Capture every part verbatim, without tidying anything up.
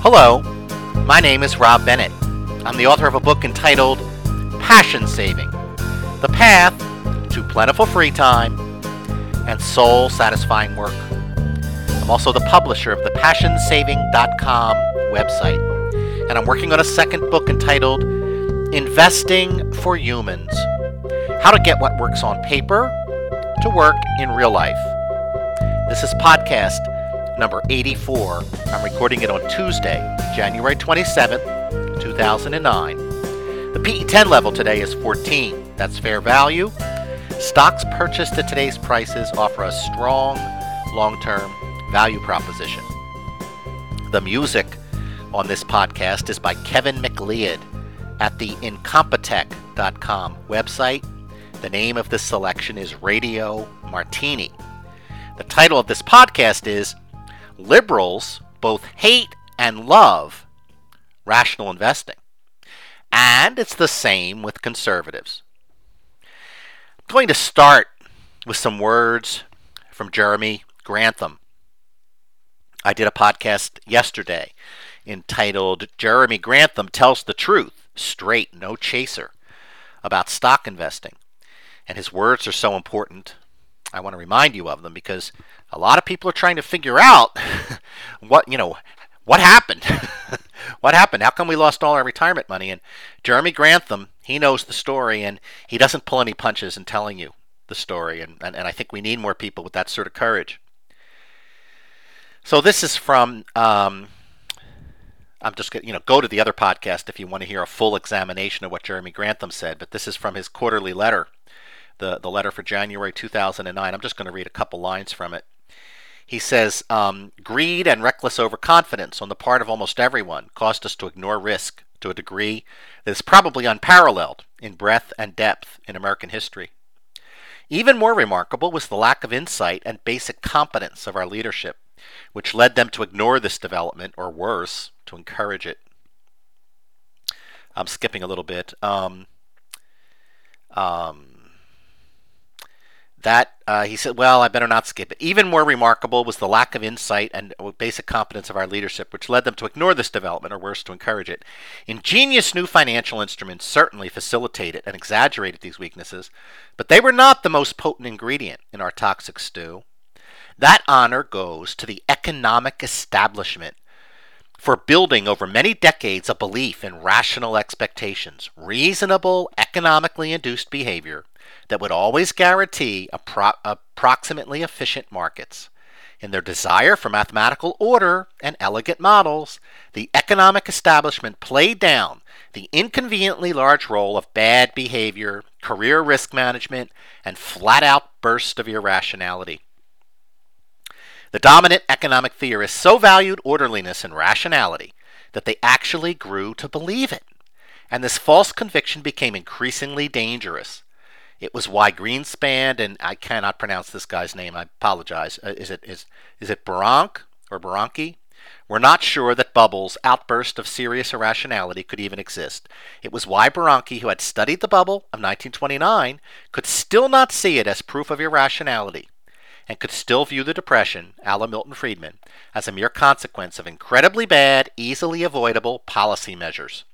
Hello, my name is Rob Bennett. I'm the author of a book entitled Passion Saving: The Path to Plentiful Free Time and Soul-Satisfying Work. I'm also the publisher of the passion saving dot com website, and I'm working on a second book entitled Investing for Humans: How to Get What Works on Paper to Work in Real Life. This is podcast number eighty-four. I'm recording it on Tuesday, January twenty-seventh, two thousand nine. The P E ten level today is fourteen. That's fair value. Stocks purchased at today's prices offer a strong long-term value proposition. The music on this podcast is by Kevin MacLeod at the incompetech dot com website. The name of this selection is Radio Martini. The title of this podcast is Liberals Both Hate and Love Rational Investing. And it's the same with conservatives. I'm going to start with some words from Jeremy Grantham. I did a podcast yesterday entitled Jeremy Grantham Tells the Truth, Straight, No Chaser, about stock investing. And his words are so important. I want to remind you of them because a lot of people are trying to figure out what, you know, what happened? What happened? How come we lost all our retirement money? And Jeremy Grantham, he knows the story, and he doesn't pull any punches in telling you the story. And, and, and I think we need more people with that sort of courage. So this is from, um, I'm just going to, you know, go to the other podcast if you want to hear a full examination of what Jeremy Grantham said. But this is from his quarterly letter, the, the letter for January two thousand nine. I'm just going to read a couple lines from it. He says, um, greed and reckless overconfidence on the part of almost everyone caused us to ignore risk to a degree that is probably unparalleled in breadth and depth in American history. Even more remarkable was the lack of insight and basic competence of our leadership, which led them to ignore this development, or worse, to encourage it. I'm skipping a little bit. Um, um, That, uh, he said, well, I better not skip it. Even more remarkable was the lack of insight and basic competence of our leadership, which led them to ignore this development, or worse, to encourage it. Ingenious new financial instruments certainly facilitated and exaggerated these weaknesses, but they were not the most potent ingredient in our toxic stew. That honor goes to the economic establishment for building over many decades a belief in rational expectations, reasonable, economically induced behavior that would always guarantee appro- approximately efficient markets. In their desire for mathematical order and elegant models, the economic establishment played down the inconveniently large role of bad behavior, career risk management, and flat-out bursts of irrationality. The dominant economic theorists so valued orderliness and rationality that they actually grew to believe it, and this false conviction became increasingly dangerous. It was why Greenspan, and I cannot pronounce this guy's name, I apologize, uh, is it is is it Bernanke or Bernanke? We're not sure that Bubble's outburst of serious irrationality could even exist. It was why Bernanke, who had studied the bubble of nineteen twenty-nine, could still not see it as proof of irrationality, and could still view the Depression, a la Milton Friedman, as a mere consequence of incredibly bad, easily avoidable policy measures.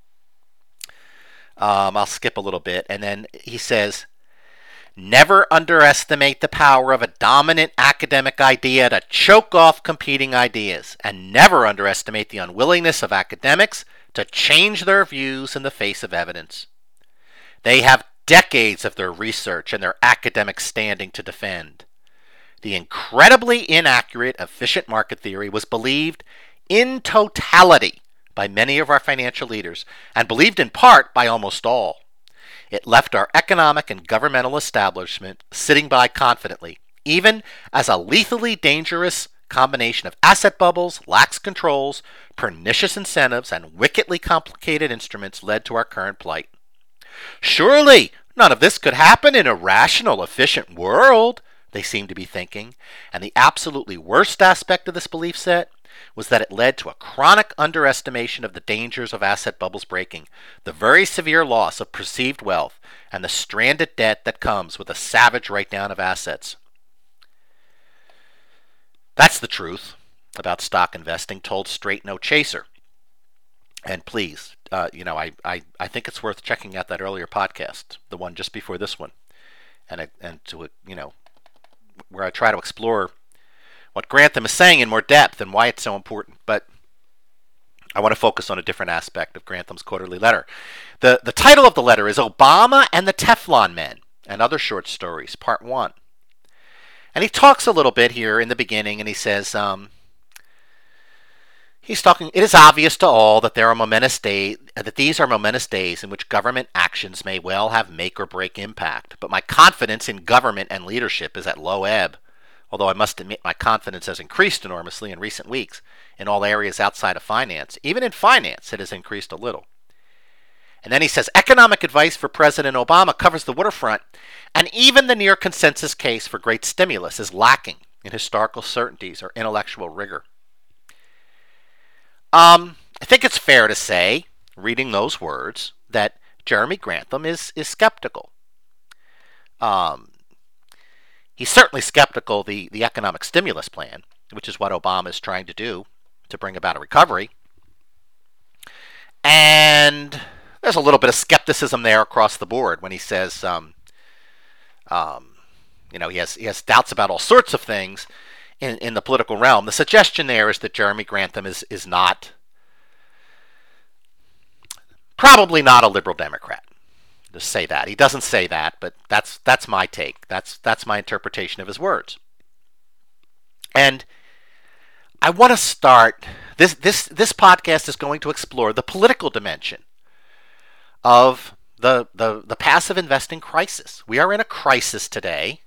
Um, I'll skip a little bit, and then he says, never underestimate the power of a dominant academic idea to choke off competing ideas, and never underestimate the unwillingness of academics to change their views in the face of evidence. They have decades of their research and their academic standing to defend. The incredibly inaccurate efficient market theory was believed in totality by many of our financial leaders, and believed in part by almost all. It left our economic and governmental establishment sitting by confidently, even as a lethally dangerous combination of asset bubbles, lax controls, pernicious incentives, and wickedly complicated instruments led to our current plight. Surely none of this could happen in a rational, efficient world, they seem to be thinking, and the absolutely worst aspect of this belief set was that it led to a chronic underestimation of the dangers of asset bubbles breaking, the very severe loss of perceived wealth, and the stranded debt that comes with a savage write-down of assets. That's the truth. about stock investing told Straight No Chaser. And please, uh, you know, I, I, I think it's worth checking out that earlier podcast, the one just before this one, and and to you know, where I try to explore what Grantham is saying in more depth and why it's so important. But I want to focus on a different aspect of Grantham's quarterly letter. The the title of the letter is Obama and the Teflon Men and Other Short Stories, Part one. And he talks a little bit here in the beginning, and he says, um, he's talking, it is obvious to all that there are momentous days, that these are momentous days in which government actions may well have make or break impact. But my confidence in government and leadership is at low ebb, although I must admit my confidence has increased enormously in recent weeks in all areas outside of finance. Even in finance, it has increased a little. And then he says, economic advice for President Obama covers the waterfront, and even the near consensus case for great stimulus is lacking in historical certainties or intellectual rigor. Um, I think it's fair to say, reading those words, that Jeremy Grantham is, is skeptical. Um, he's certainly skeptical the, the economic stimulus plan, which is what Obama is trying to do to bring about a recovery. And there's a little bit of skepticism there across the board when he says, um, um, you know, he has he has doubts about all sorts of things in, in the political realm. The suggestion there is that Jeremy Grantham is is not, probably not a liberal Democrat. Just say that. He doesn't say that, but that's that's my take. That's that's my interpretation of his words. And I want to start this this this podcast is going to explore the political dimension of the, the, the passive investing crisis. We are in a crisis today.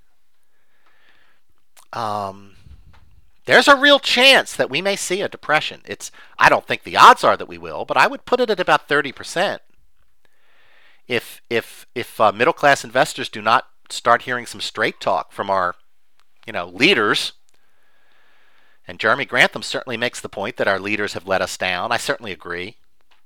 Um, there's a real chance that we may see a depression. It's I don't think the odds are that we will, but I would put it at about thirty percent. If if if uh, middle class investors do not start hearing some straight talk from our, you know, leaders. And Jeremy Grantham certainly makes the point that our leaders have let us down. I certainly agree.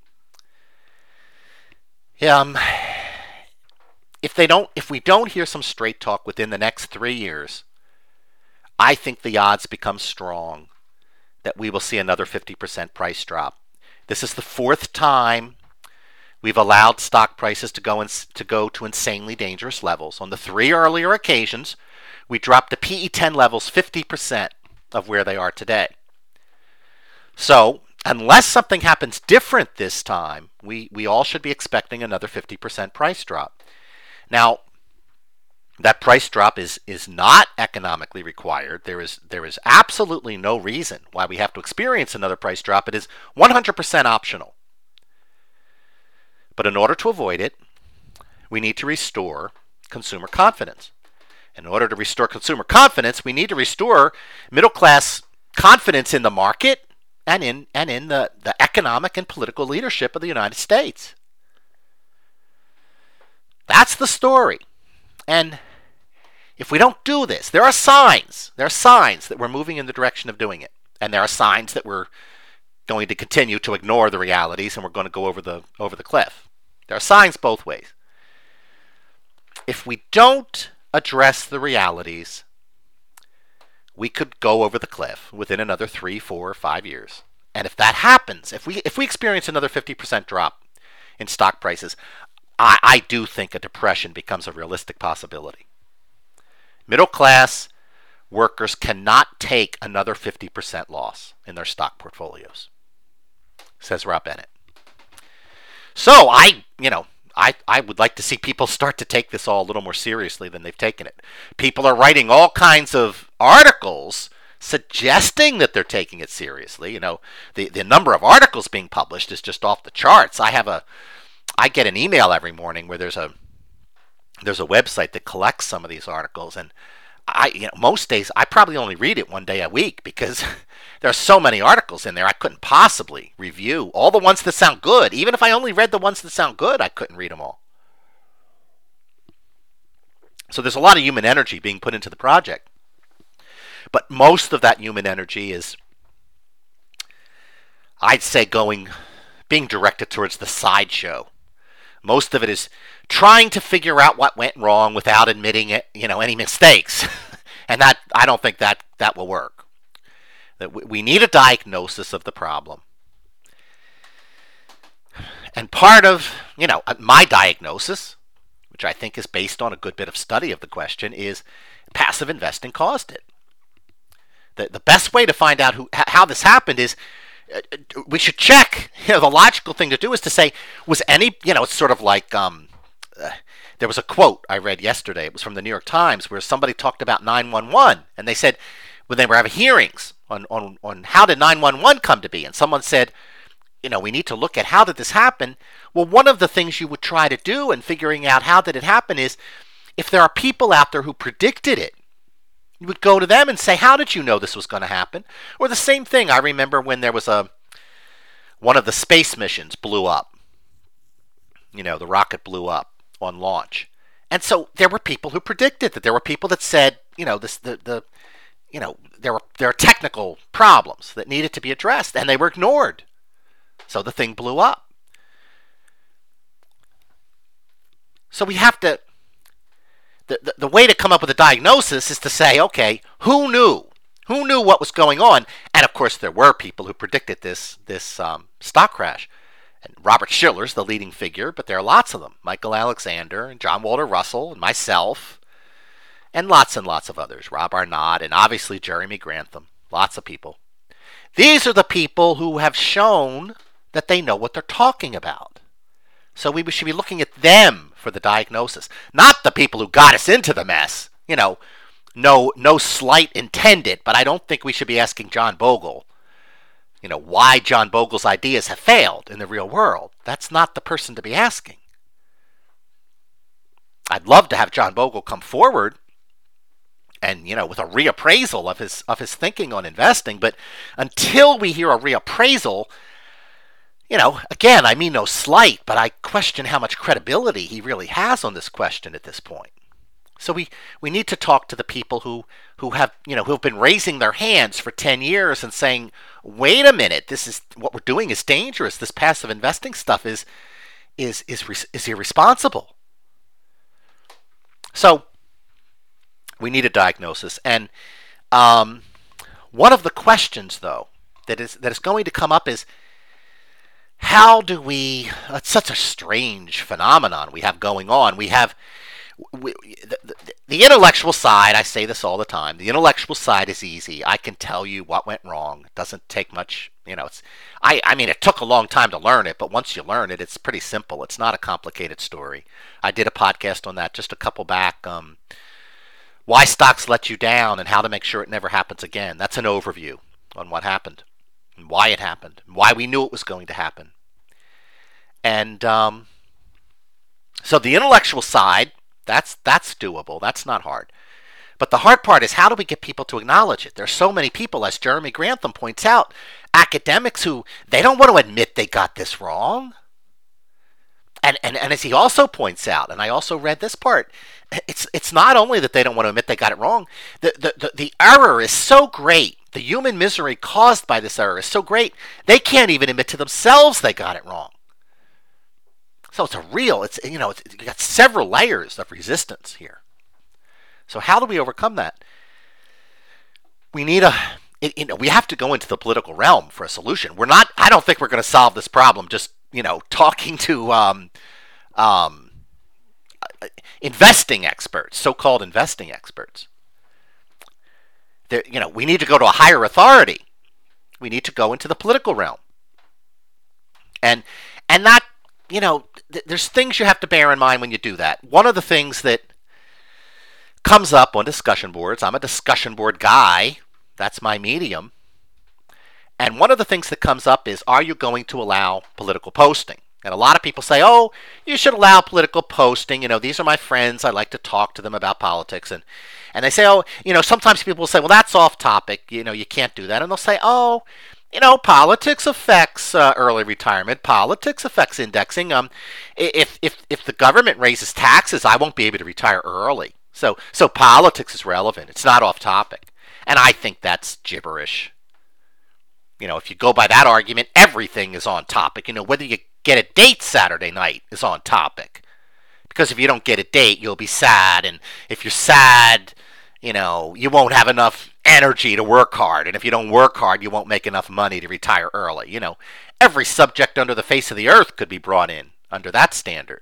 Um, if they don't, if we don't hear some straight talk within the next three years, I think the odds become strong that we will see another fifty percent price drop. This is the fourth time we've allowed stock prices to go in, to go to insanely dangerous levels. On the three earlier occasions, we dropped the P E ten levels fifty percent of where they are today. So, unless something happens different this time, we, we all should be expecting another fifty percent price drop. Now, that price drop is, is not economically required. There is there is absolutely no reason why we have to experience another price drop. It is one hundred percent optional. But in order to avoid it, we need to restore consumer confidence. In order to restore consumer confidence, we need to restore middle class confidence in the market and in and in the, the economic and political leadership of the United States. That's the story. And if we don't do this, there are signs. There are signs that we're moving in the direction of doing it. And there are signs that we're going to continue to ignore the realities and we're going to go over the over the cliff. There are signs both ways. If we don't address the realities, we could go over the cliff within another three, four, five years. And if that happens, if we if we experience another fifty percent drop in stock prices, I, I do think a depression becomes a realistic possibility. Middle class workers cannot take another fifty percent loss in their stock portfolios, says Rob Bennett. So I, you know, I, I would like to see people start to take this all a little more seriously than they've taken it. People are writing all kinds of articles suggesting that they're taking it seriously. You know, the, the number of articles being published is just off the charts. I have a, I get an email every morning where there's a, there's a website that collects some of these articles, and I, you know, most days I probably only read it one day a week because there are so many articles in there. I couldn't possibly review all the ones that sound good. Even if I only read the ones that sound good, I couldn't read them all. So there's a lot of human energy being put into the project. But most of that human energy is, I'd say, going, being directed towards the sideshow. Most of it is trying to figure out what went wrong without admitting it, you know, any mistakes. And that, I don't think that that will work. that we need a diagnosis of the problem. And part of, you know, my diagnosis, which I think is based on a good bit of study of the question, is passive investing caused it. The, the best way to find out who, how this happened is uh, we should check. You know, the logical thing to do is to say, was any, you know, it's sort of like, um, uh, there was a quote I read yesterday. It was from the New York Times where somebody talked about nine one one. And they said, when they were having hearings on, on, on how did nine one one come to be, and someone said, you know, we need to look at how did this happen. Well, one of the things you would try to do in figuring out how did it happen is if there are people out there who predicted it, you would go to them and say, how did you know this was going to happen? Or the same thing, I remember when there was a, one of the space missions blew up. You know, the rocket blew up on launch. And so there were people who predicted that. There were people that said, you know, this, the, the, you know, there were, there are technical problems that needed to be addressed, and they were ignored. So the thing blew up. So we have to, the, the, the way to come up with a diagnosis is to say, okay, who knew? Who knew what was going on? And of course there were people who predicted this, this um, stock crash. And Robert Shiller's the leading figure, but there are lots of them. Michael Alexander and John Walter Russell and myself and lots and lots of others. Rob Arnott and obviously Jeremy Grantham. Lots of people. These are the people who have shown that they know what they're talking about. So we should be looking at them for the diagnosis, not the people who got us into the mess. You know, no no slight intended, but I don't think we should be asking John Bogle, you know, why John Bogle's ideas have failed in the real world. That's not the person to be asking. I'd love to have John Bogle come forward and, you know, with a reappraisal of his of his thinking on investing, but until we hear a reappraisal, you know, again, I mean no slight, but I question how much credibility he really has on this question at this point. So we, we need to talk to the people who, who have, you know, who have been raising their hands for ten years and saying, wait a minute, this is what we're doing is dangerous. This passive investing stuff is is is is irresponsible. So we need a diagnosis. And um, one of the questions, though, that is that is going to come up is, how do we, it's such a strange phenomenon we have going on. We have, we, the, the, the intellectual side, I say this all the time, the intellectual side is easy. I can tell you what went wrong. It doesn't take much, you know, it's, I, I mean, it took a long time to learn it, but once you learn it, it's pretty simple. It's not a complicated story. I did a podcast on that just a couple back, um, why stocks let you down and how to make sure it never happens again. That's an overview on what happened. And why it happened, and why we knew it was going to happen. And um, so the intellectual side, that's that's doable. That's not hard. But the hard part is, how do we get people to acknowledge it? There's so many people, as Jeremy Grantham points out, academics who, they don't want to admit they got this wrong. And, and, and as he also points out, and I also read this part, it's it's not only that they don't want to admit they got it wrong, the, the, the, the error is so great. The human misery caused by this error is so great, they can't even admit to themselves they got it wrong. So it's a real, it's, you know, it's, you got several layers of resistance here. So how do we overcome that? We need a, it, you know, we have to go into the political realm for a solution. We're not, I don't think we're going to solve this problem just, you know, talking to um, um, investing experts, so-called investing experts. There, you know, we need to go to a higher authority. We need to go into the political realm. And and not, you know, th- there's things you have to bear in mind when you do that. One of the things that comes up on discussion boards, I'm a discussion board guy, that's my medium. And one of the things that comes up is, are you going to allow political posting? And a lot of people say, oh, you should allow political posting. You know, these are my friends. I like to talk to them about politics. And, and they say, oh, you know, sometimes people will say, well, that's off topic. You know, you can't do that. And they'll say, oh, you know, politics affects uh, early retirement. Politics affects indexing. Um, if, if, if the government raises taxes, I won't be able to retire early. So, so politics is relevant. It's not off topic. And I think that's gibberish. You know, if you go by that argument, everything is on topic. You know, whether you get a date Saturday night is on topic. Because if you don't get a date, you'll be sad. And if you're sad, you know, you won't have enough energy to work hard, and if you don't work hard, you won't make enough money to retire early. You know, every subject under the face of the earth could be brought in under that standard.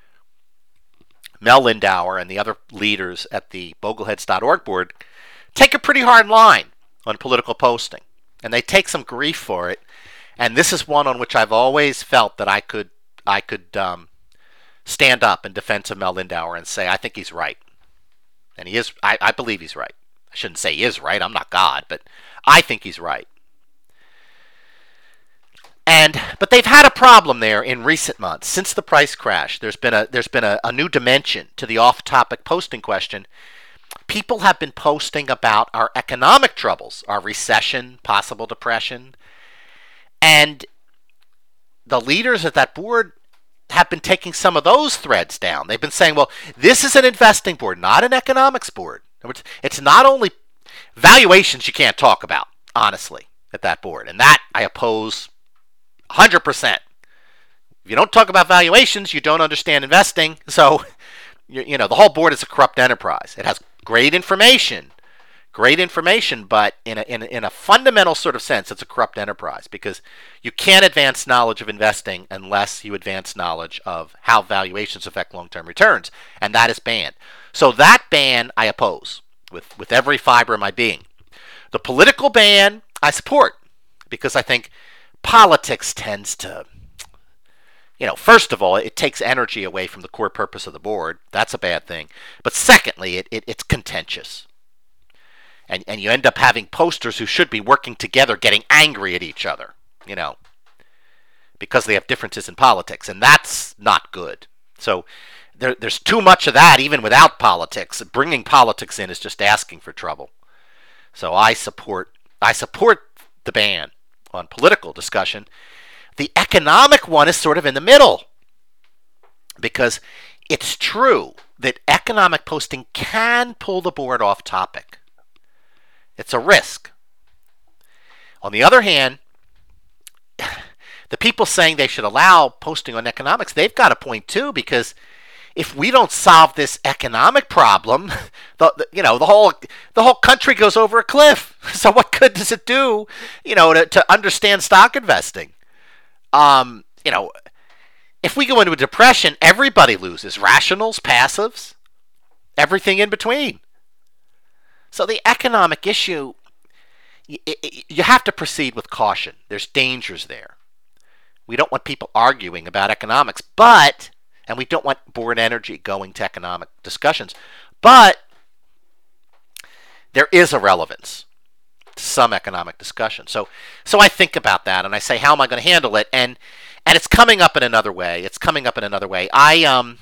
Mel Lindauer and the other leaders at the Bogleheads dot org board take a pretty hard line on political posting, and they take some grief for it. And this is one on which I've always felt that I could I could um, stand up in defense of Mel Lindauer and say I think he's right, and he is. I, I believe he's right. I shouldn't say he is right. I'm not God, but I think he's right. And but they've had a problem there in recent months since the price crash. There's been a there's been a, a new dimension to the off-topic posting question. People have been posting about our economic troubles, our recession, possible depression, and the leaders at that board have been taking some of those threads down. They've been saying, well, this is an investing board, not an economics board. It's not only valuations you can't talk about, honestly, at that board. And that I oppose one hundred percent. If you don't talk about valuations, you don't understand investing. So, you, you know, the whole board is a corrupt enterprise. It has great information, great information, but in a, in a, in a fundamental sort of sense, it's a corrupt enterprise because you can't advance knowledge of investing unless you advance knowledge of how valuations affect long-term returns, and that is banned. So that ban I oppose with, with every fiber of my being. The political ban I support because I think politics tends to, you know, first of all, it takes energy away from the core purpose of the board. That's a bad thing. But secondly, it, it it's contentious. And and you end up having posters who should be working together getting angry at each other, you know, because they have differences in politics. And that's not good. So there, there's too much of that even without politics. Bringing politics in is just asking for trouble. So I support I support the ban on political discussion. The economic one is sort of in the middle because it's true that economic posting can pull the board off topic. It's a risk. On the other hand, the people saying they should allow posting on economics, they've got a point too, because if we don't solve this economic problem, the, the, you know, the whole the whole country goes over a cliff. So what good does it do, you know, to, to understand stock investing? Um, you know, if we go into a depression, everybody loses. Rationals, passives, everything in between. So the economic issue, you have to proceed with caution. There's dangers there. We don't want people arguing about economics, but, and we don't want board energy going to economic discussions, but there is a relevance to some economic discussion. So, so I think about that and I say, how am I going to handle it? And, and it's coming up in another way. It's coming up in another way. I, um,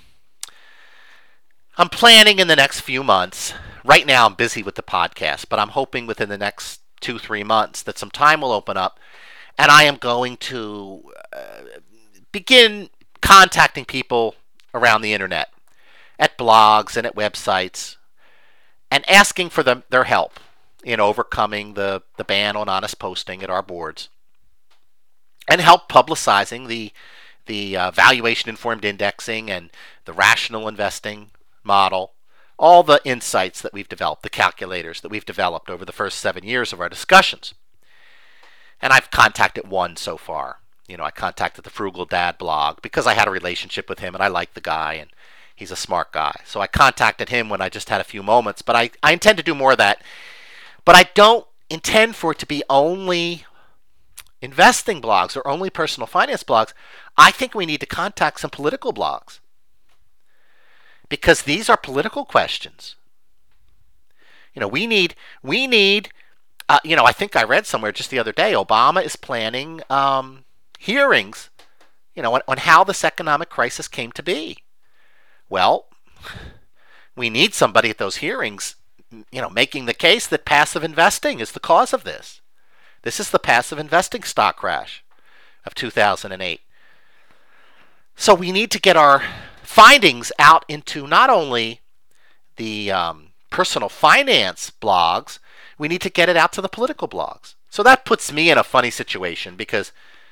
I'm planning in the next few months. Right now I'm busy with the podcast, but I'm hoping within the next two, three months that some time will open up and I am going to uh, begin contacting people around the internet, at blogs and at websites, and asking for them, their help in overcoming the, the ban on honest posting at our boards, and help publicizing the, the uh, valuation-informed indexing and the rational investing model, all the insights that we've developed, the calculators that we've developed over the first seven years of our discussions. And I've contacted one so far. You know, I contacted the Frugal Dad blog because I had a relationship with him and I like the guy and he's a smart guy. So I contacted him when I just had a few moments, but I, I intend to do more of that. But I don't intend for it to be only investing blogs or only personal finance blogs. I think we need to contact some political blogs, because these are political questions. You know, we need, we need, uh, you know, I think I read somewhere just the other day, Obama is planning um, hearings, you know, on, on how this economic crisis came to be. Well, we need somebody at those hearings, you know, making the case that passive investing is the cause of this. This is the passive investing stock crash of two thousand eight. So we need to get our findings out into not only the um, personal finance blogs, we need to get it out to the political blogs. So that puts me in a funny situation because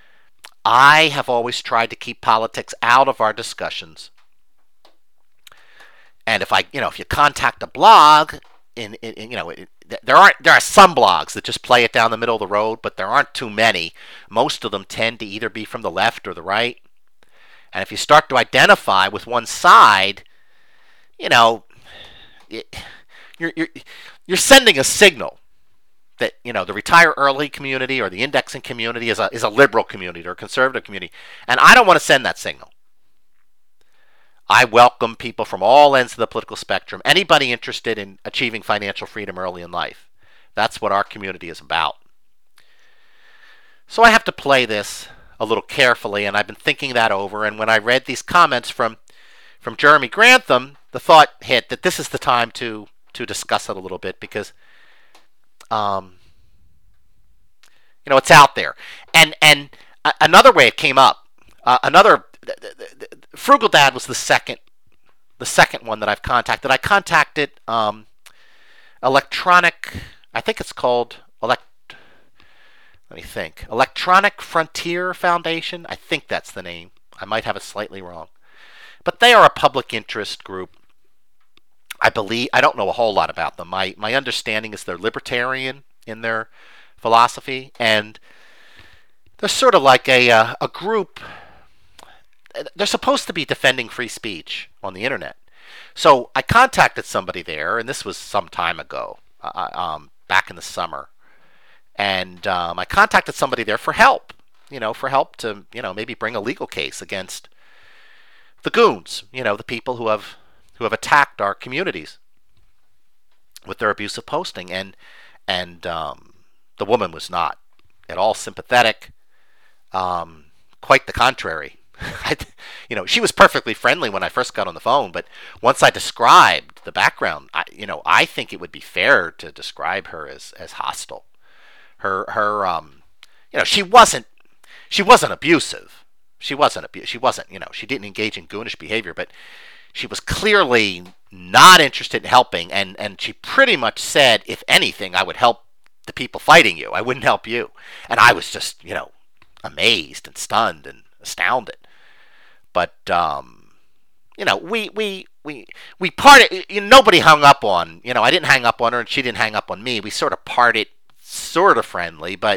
I have always tried to keep politics out of our discussions. And if I, you know, if you contact a blog, in, in you know, it, there aren't there are some blogs that just play it down the middle of the road, but there aren't too many. Most of them tend to either be from the left or the right. And if you start to identify with one side, you know, you're you're you're sending a signal that, you know, the retire early community or the indexing community is a is a liberal community or a conservative community, and I don't want to send that signal. I welcome people from all ends of the political spectrum, anybody interested in achieving financial freedom early in life. That's what our community is about. So I have to play this a little carefully, and I've been thinking that over, and when I read these comments from from Jeremy Grantham, the thought hit that this is the time to to discuss it a little bit, because um, you know, it's out there. And and uh, another way it came up, uh, another the, the, the, Frugal Dad was the second the second one that I've contacted. I contacted um, electronic, I think it's called elect. Let me think. Electronic Frontier Foundation. I think that's the name. I might have it slightly wrong. But they are a public interest group. I believe, I don't know a whole lot about them. My my understanding is they're libertarian in their philosophy, and they're sort of like a uh, a group. They're supposed to be defending free speech on the internet. So I contacted somebody there, and this was some time ago, uh, um, back in the summer. And um, I contacted somebody there for help, you know, for help to, you know, maybe bring a legal case against the goons, you know, the people who have who have attacked our communities with their abusive posting. And and um, the woman was not at all sympathetic. Um, quite the contrary. I, you know, she was perfectly friendly when I first got on the phone, but once I described the background, I, you know, I think it would be fair to describe her as as hostile. Her, her, um, you know, she wasn't, she wasn't abusive. She wasn't abu- She wasn't, you know, she didn't engage in goonish behavior, but she was clearly not interested in helping, and, and she pretty much said, if anything, I would help the people fighting you. I wouldn't help you. And I was just, you know, amazed and stunned and astounded. But, um, you know, we, we, we, we parted, you know, nobody hung up on, you know, I didn't hang up on her and she didn't hang up on me. We sort of parted sort of friendly, but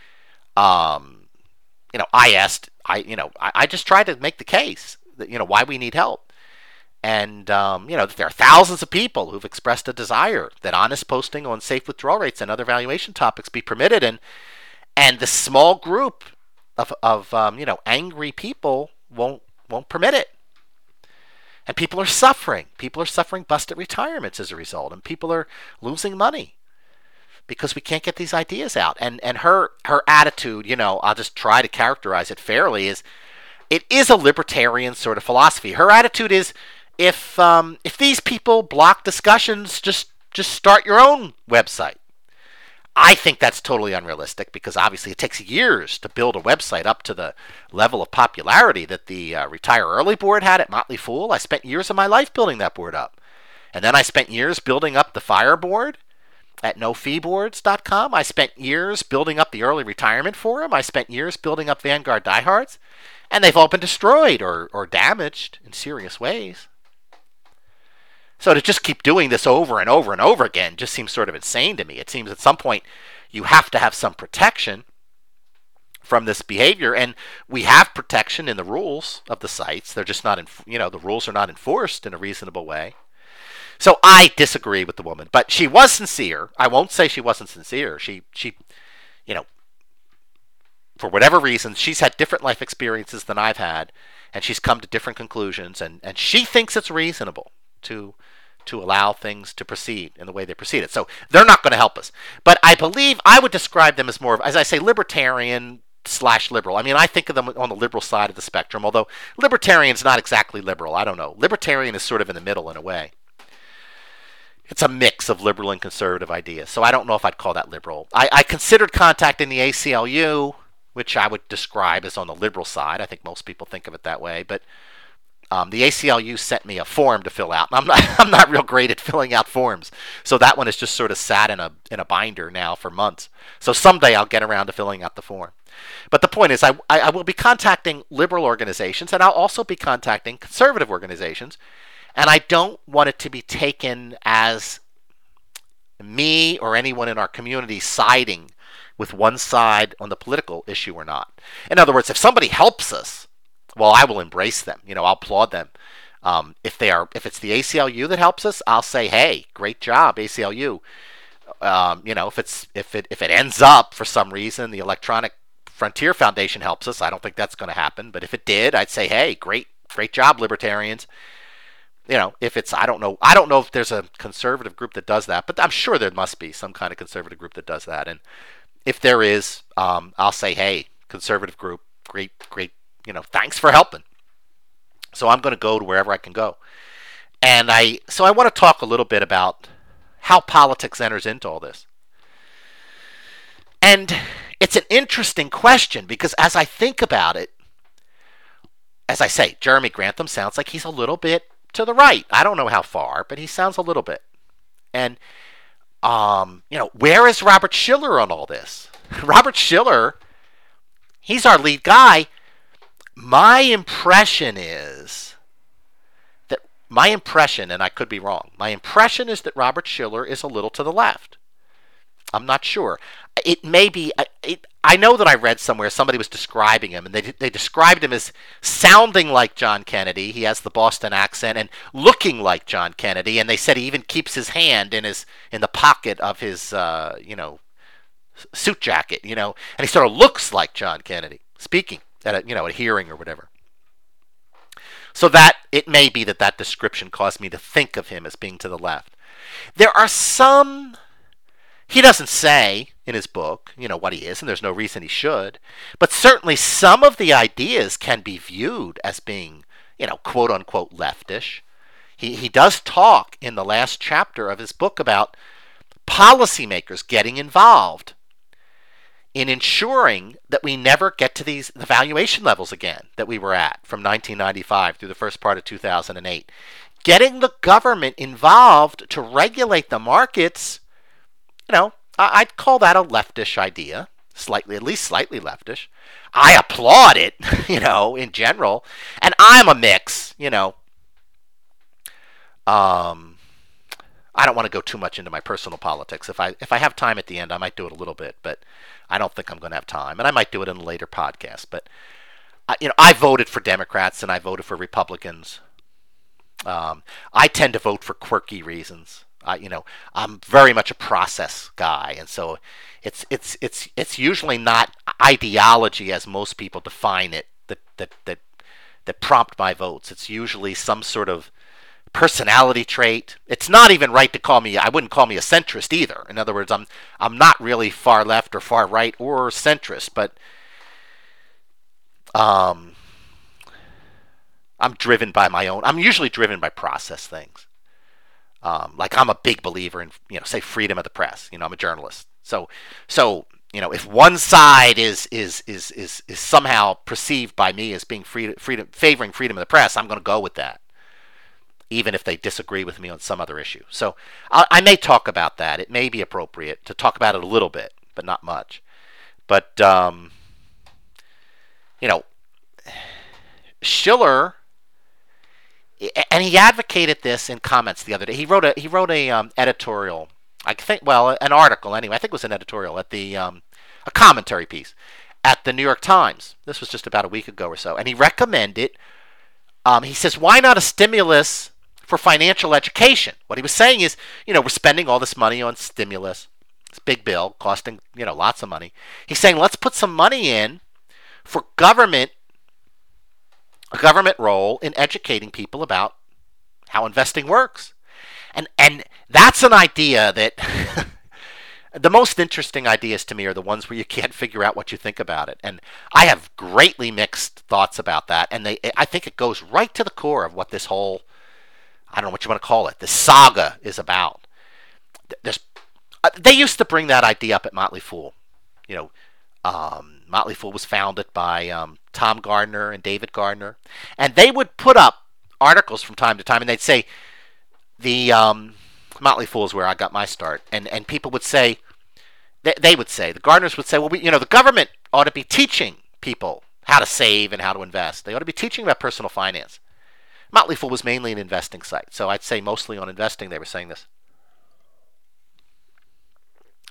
um, you know, I asked, I you know, I, I just tried to make the case that, you know, why we need help, and um, you know, there are thousands of people who've expressed a desire that honest posting on safe withdrawal rates and other valuation topics be permitted, and and the small group of of um, you know, angry people won't won't permit it, and people are suffering. People are suffering busted retirements as a result, and people are losing money because we can't get these ideas out. And and her her attitude, you know, I'll just try to characterize it fairly, is it is a libertarian sort of philosophy. Her attitude is, if um, if these people block discussions, just just start your own website. I think that's totally unrealistic, because obviously it takes years to build a website up to the level of popularity that the uh, Retire Early board had at Motley Fool. I spent years of my life building that board up. And then I spent years building up the Fire board at no fee boards dot com. I spent years building up the Early Retirement Forum. I spent years building up Vanguard Diehards. And they've all been destroyed or, or damaged in serious ways. So to just keep doing this over and over and over again just seems sort of insane to me. It seems at some point you have to have some protection from this behavior. And we have protection in the rules of the sites. They're just not, in, you know, the rules are not enforced in a reasonable way. So I disagree with the woman, but she was sincere. I won't say she wasn't sincere. She, she, you know, for whatever reason, she's had different life experiences than I've had, and she's come to different conclusions, and, and she thinks it's reasonable to to allow things to proceed in the way they proceeded. So they're not going to help us. But I believe I would describe them as more of, as I say, libertarian slash liberal. I mean, I think of them on the liberal side of the spectrum, although libertarian's not exactly liberal. I don't know. Libertarian is sort of in the middle in a way. It's a mix of liberal and conservative ideas. So I don't know if I'd call that liberal. I, I considered contacting the A C L U, which I would describe as on the liberal side. I think most people think of it that way. But um, the A C L U sent me a form to fill out. And I'm not, I'm not real great at filling out forms. So that one has just sort of sat in a, in a binder now for months. So someday I'll get around to filling out the form. But the point is, I, I, I will be contacting liberal organizations, and I'll also be contacting conservative organizations. And I don't want it to be taken as me or anyone in our community siding with one side on the political issue or not. In other words, if somebody helps us, well, I will embrace them. You know, I'll applaud them. Um, if they are, if it's the A C L U that helps us, I'll say, hey, great job, A C L U. Um, you know, if it's if it if it ends up for some reason the Electronic Frontier Foundation helps us, I don't think that's going to happen. But if it did, I'd say, hey, great, great job, libertarians. You know, if it's, I don't know, I don't know if there's a conservative group that does that, but I'm sure there must be some kind of conservative group that does that. And if there is, um, I'll say, hey, conservative group, great, great, you know, thanks for helping. So I'm going to go to wherever I can go. And I, so I want to talk a little bit about how politics enters into all this. And it's an interesting question because as I think about it, as I say, Jeremy Grantham sounds like he's a little bit to the right. I don't know how far, but he sounds a little bit. And, um, you know, where is Robert Shiller on all this? Robert Shiller, he's our lead guy. My impression is that, my impression, and I could be wrong, my impression is that Robert Shiller is a little to the left. I'm not sure. It may be, it, I know that I read somewhere somebody was describing him, and they they described him as sounding like John Kennedy. He has the Boston accent and looking like John Kennedy, and they said he even keeps his hand in his in the pocket of his uh, you know suit jacket, you know, and he sort of looks like John Kennedy speaking at a you know a hearing or whatever. So that it may be that that description caused me to think of him as being to the left. There are some. He doesn't say in his book, you know, what he is, and there's no reason he should. But certainly some of the ideas can be viewed as being, you know, quote unquote leftish. He he does talk in the last chapter of his book about policymakers getting involved in ensuring that we never get to these the valuation levels again that we were at from nineteen ninety-five through the first part of two thousand eight. Getting the government involved to regulate the markets. You know, I'd call that a leftish idea, slightly, at least slightly leftish. I applaud it, you know, in general, and I'm a mix, you know. Um, I don't want to go too much into my personal politics. If I if I have time at the end, I might do it a little bit, but I don't think I'm going to have time, and I might do it in a later podcast. But I, you know, I voted for Democrats and I voted for Republicans. Um, I tend to vote for quirky reasons. Uh, you know, I'm very much a process guy, and so it's it's it's it's usually not ideology as most people define it that that that that prompt my votes. It's usually some sort of personality trait. It's not even right to call me. I wouldn't call me a centrist either. In other words, I'm I'm not really far left or far right or centrist, but um, I'm driven by my own. I'm usually driven by process things. Um, like I'm a big believer in, you know, say freedom of the press. You know, I'm a journalist. So, so you know, if one side is is is is, is somehow perceived by me as being free, freedom, favoring freedom of the press, I'm going to go with that, even if they disagree with me on some other issue. So I, I may talk about that. It may be appropriate to talk about it a little bit, but not much. But um, you know, Shiller. And he advocated this in comments the other day. He wrote a he wrote a um, editorial, I think, well, an article anyway. I think it was an editorial at the um, a commentary piece at the New York Times. This was just about a week ago or so, and he recommended. Um, he says, why not a stimulus for financial education? What he was saying is, you know, we're spending all this money on stimulus. It's a big bill, costing you know lots of money. He's saying, let's put some money in for government. A government role in educating people about how investing works. And and that's an idea that the most interesting ideas to me are the ones where you can't figure out what you think about it. And I have greatly mixed thoughts about that. And they I think it goes right to the core of what this whole, I don't know what you want to call it, this saga is about. There's, they used to bring that idea up at Motley Fool. You know, um, Motley Fool was founded by um, Tom Gardner and David Gardner, and they would put up articles from time to time, and they'd say the um, Motley Fool is where I got my start, and and people would say they, they would say the Gardners would say, well, we, you know, the government ought to be teaching people how to save and how to invest. They ought to be teaching about personal finance. Motley Fool was mainly an investing site, so I'd say mostly on investing they were saying this.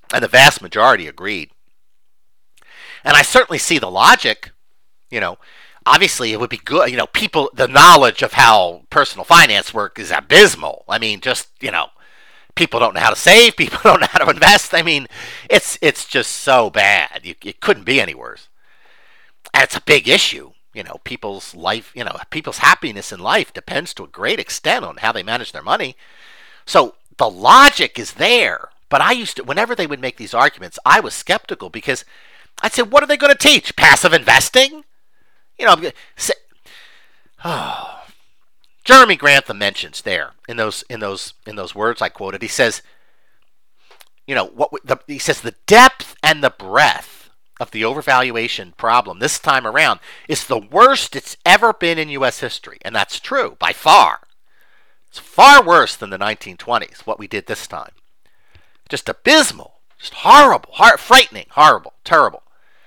And the vast majority agreed. And I certainly see the logic. You know, obviously it would be good. You know, people, the knowledge of how personal finance works is abysmal. I mean, just, you know, people don't know how to save. People don't know how to invest. I mean, it's it's just so bad. You, it couldn't be any worse. And it's a big issue. You know, people's life, you know, people's happiness in life depends to a great extent on how they manage their money. So the logic is there. But I used to, whenever they would make these arguments, I was skeptical because I'd say, what are they going to teach? Passive investing? You know, say, oh. Jeremy Grantham mentions there in those in those in those words I quoted. He says, you know, what the, he says the depth and the breadth of the overvaluation problem this time around is the worst it's ever been in U S history, and that's true by far. It's far worse than the nineteen twenties. What we did this time, just abysmal, just horrible, hor- frightening, horrible, terrible.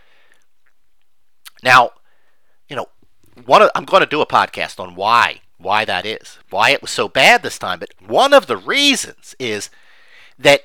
Now, you know, one of, I'm going to do a podcast on why. Why that is, why it was so bad this time. But one of the reasons is that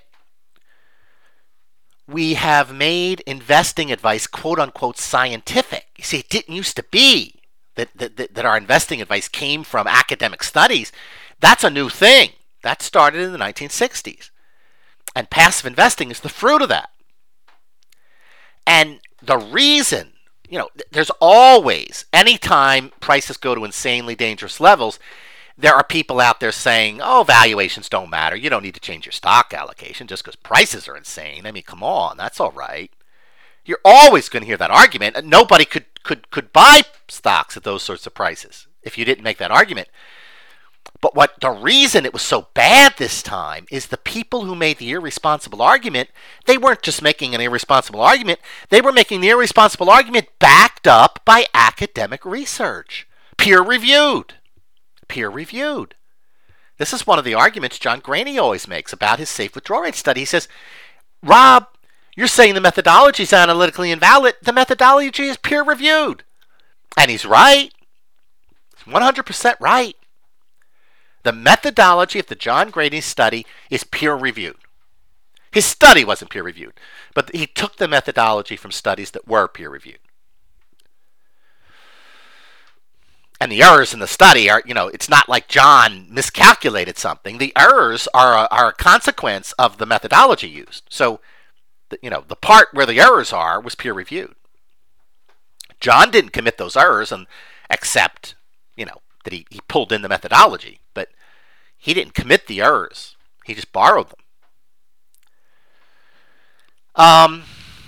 we have made investing advice, quote unquote, scientific. You see, it didn't used to be that, that, that our investing advice came from academic studies. That's a new thing. That started in the nineteen sixties. And passive investing is the fruit of that. And the reason, you know, there's always, anytime prices go to insanely dangerous levels, there are people out there saying, oh, valuations don't matter. You don't need to change your stock allocation just because prices are insane. I mean, come on, that's all right. You're always going to hear that argument. Nobody could, could, could buy stocks at those sorts of prices if you didn't make that argument. But what the reason it was so bad this time is the people who made the irresponsible argument, they weren't just making an irresponsible argument. They were making the irresponsible argument backed up by academic research, peer-reviewed. Peer-reviewed. This is one of the arguments John Graney always makes about his safe withdrawal rate study. He says, Rob, you're saying the methodology is analytically invalid. The methodology is peer-reviewed. And he's right. He's one hundred percent right. The methodology of the John Graney study is peer-reviewed. His study wasn't peer-reviewed, but he took the methodology from studies that were peer-reviewed. And the errors in the study are, you know, it's not like John miscalculated something. The errors are a, are a consequence of the methodology used. So, the, you know, the part where the errors are was peer-reviewed. John didn't commit those errors and accept, you know, that he, he pulled in the methodology, but he didn't commit the errors. He just borrowed them. Um,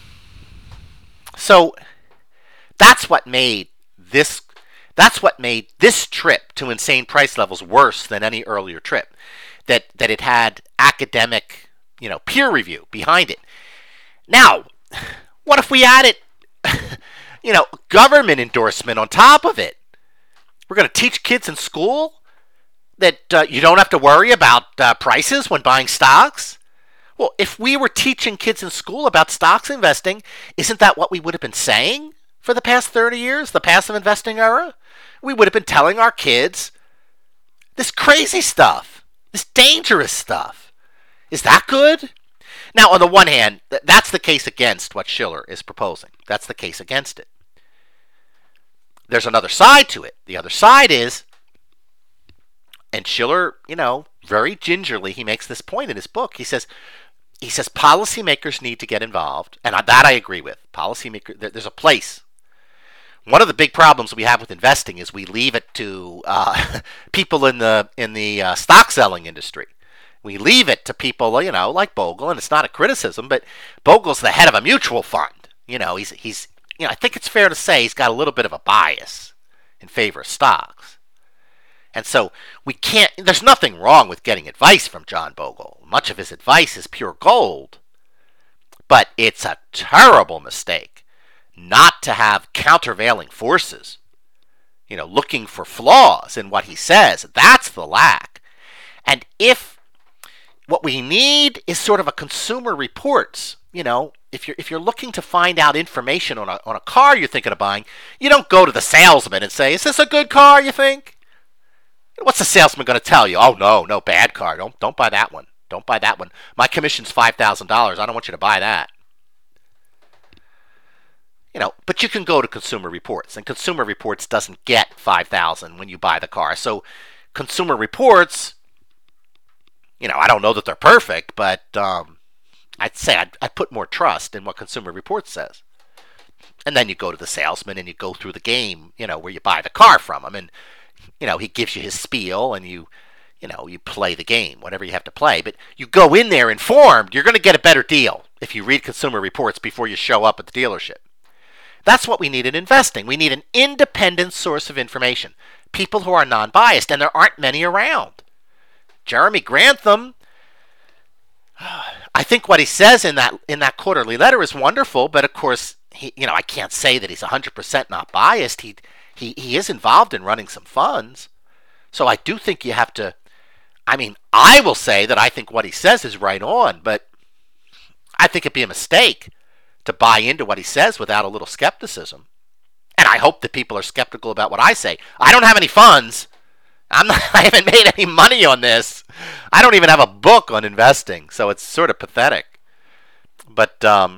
so that's what made this that's what made this trip to insane price levels worse than any earlier trip. That that it had academic, you know, peer review behind it. Now, what if we added, you know, government endorsement on top of it? We're going to teach kids in school that uh, you don't have to worry about uh, prices when buying stocks. Well, if we were teaching kids in school about stocks investing, isn't that what we would have been saying for the past thirty years, the passive investing era? We would have been telling our kids this crazy stuff, this dangerous stuff. Is that good? Now, on the one hand, that's the case against what Shiller is proposing. That's the case against it. There's another side to it. The other side is, and Shiller, you know, very gingerly, he makes this point in his book. He says, he says policymakers need to get involved, and that I agree with. Policymakers, there's a place. One of the big problems we have with investing is we leave it to uh, people in the in the uh, stock selling industry. We leave it to people, you know, like Bogle, and it's not a criticism, but Bogle's the head of a mutual fund. You know, he's he's. You know, I think it's fair to say he's got a little bit of a bias in favor of stocks. And so we can't, there's nothing wrong with getting advice from John Bogle. Much of his advice is pure gold. But it's a terrible mistake not to have countervailing forces, you know, looking for flaws in what he says. That's the lack. And if what we need is sort of a Consumer Reports, you know, If you're if you're looking to find out information on a on a car you're thinking of buying, you don't go to the salesman and say, "Is this a good car, you think?" What's the salesman going to tell you? "Oh, no, no, bad car. Don't don't buy that one." Don't buy that one. My commission's five thousand dollars. I don't want you to buy that. You know, but you can go to Consumer Reports, and Consumer Reports doesn't get five thousand dollars when you buy the car. So Consumer Reports, you know, I don't know that they're perfect, but um, I'd say I'd, I'd put more trust in what Consumer Reports says. And then you go to the salesman and you go through the game, you know, where you buy the car from him. And, you know, he gives you his spiel and you, you know, you play the game, whatever you have to play. But you go in there informed, you're going to get a better deal if you read Consumer Reports before you show up at the dealership. That's what we need in investing. We need an independent source of information. People who are non-biased, and there aren't many around. Jeremy Grantham, I think what he says in that in that quarterly letter is wonderful, but of course, he, you know, I can't say that he's one hundred percent not biased. He, he, he is involved in running some funds. So I do think you have to, I mean, I will say that I think what he says is right on, but I think it'd be a mistake to buy into what he says without a little skepticism. And I hope that people are skeptical about what I say. I don't have any funds. I'm not, I haven't made any money on this. I don't even have a book on investing, so it's sort of pathetic. But, um,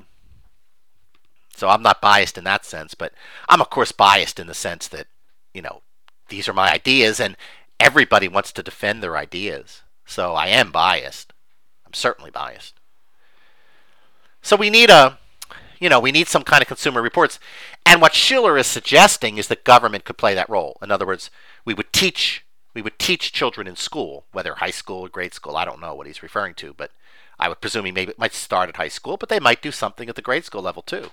so I'm not biased in that sense, but I'm, of course, biased in the sense that, you know, these are my ideas, and everybody wants to defend their ideas. So I am biased. I'm certainly biased. So we need a... You know, we need some kind of Consumer Reports. And what Shiller is suggesting is that government could play that role. In other words, we would teach we would teach children in school, whether high school or grade school. I don't know what he's referring to, but I would presume he maybe might start at high school, but they might do something at the grade school level too.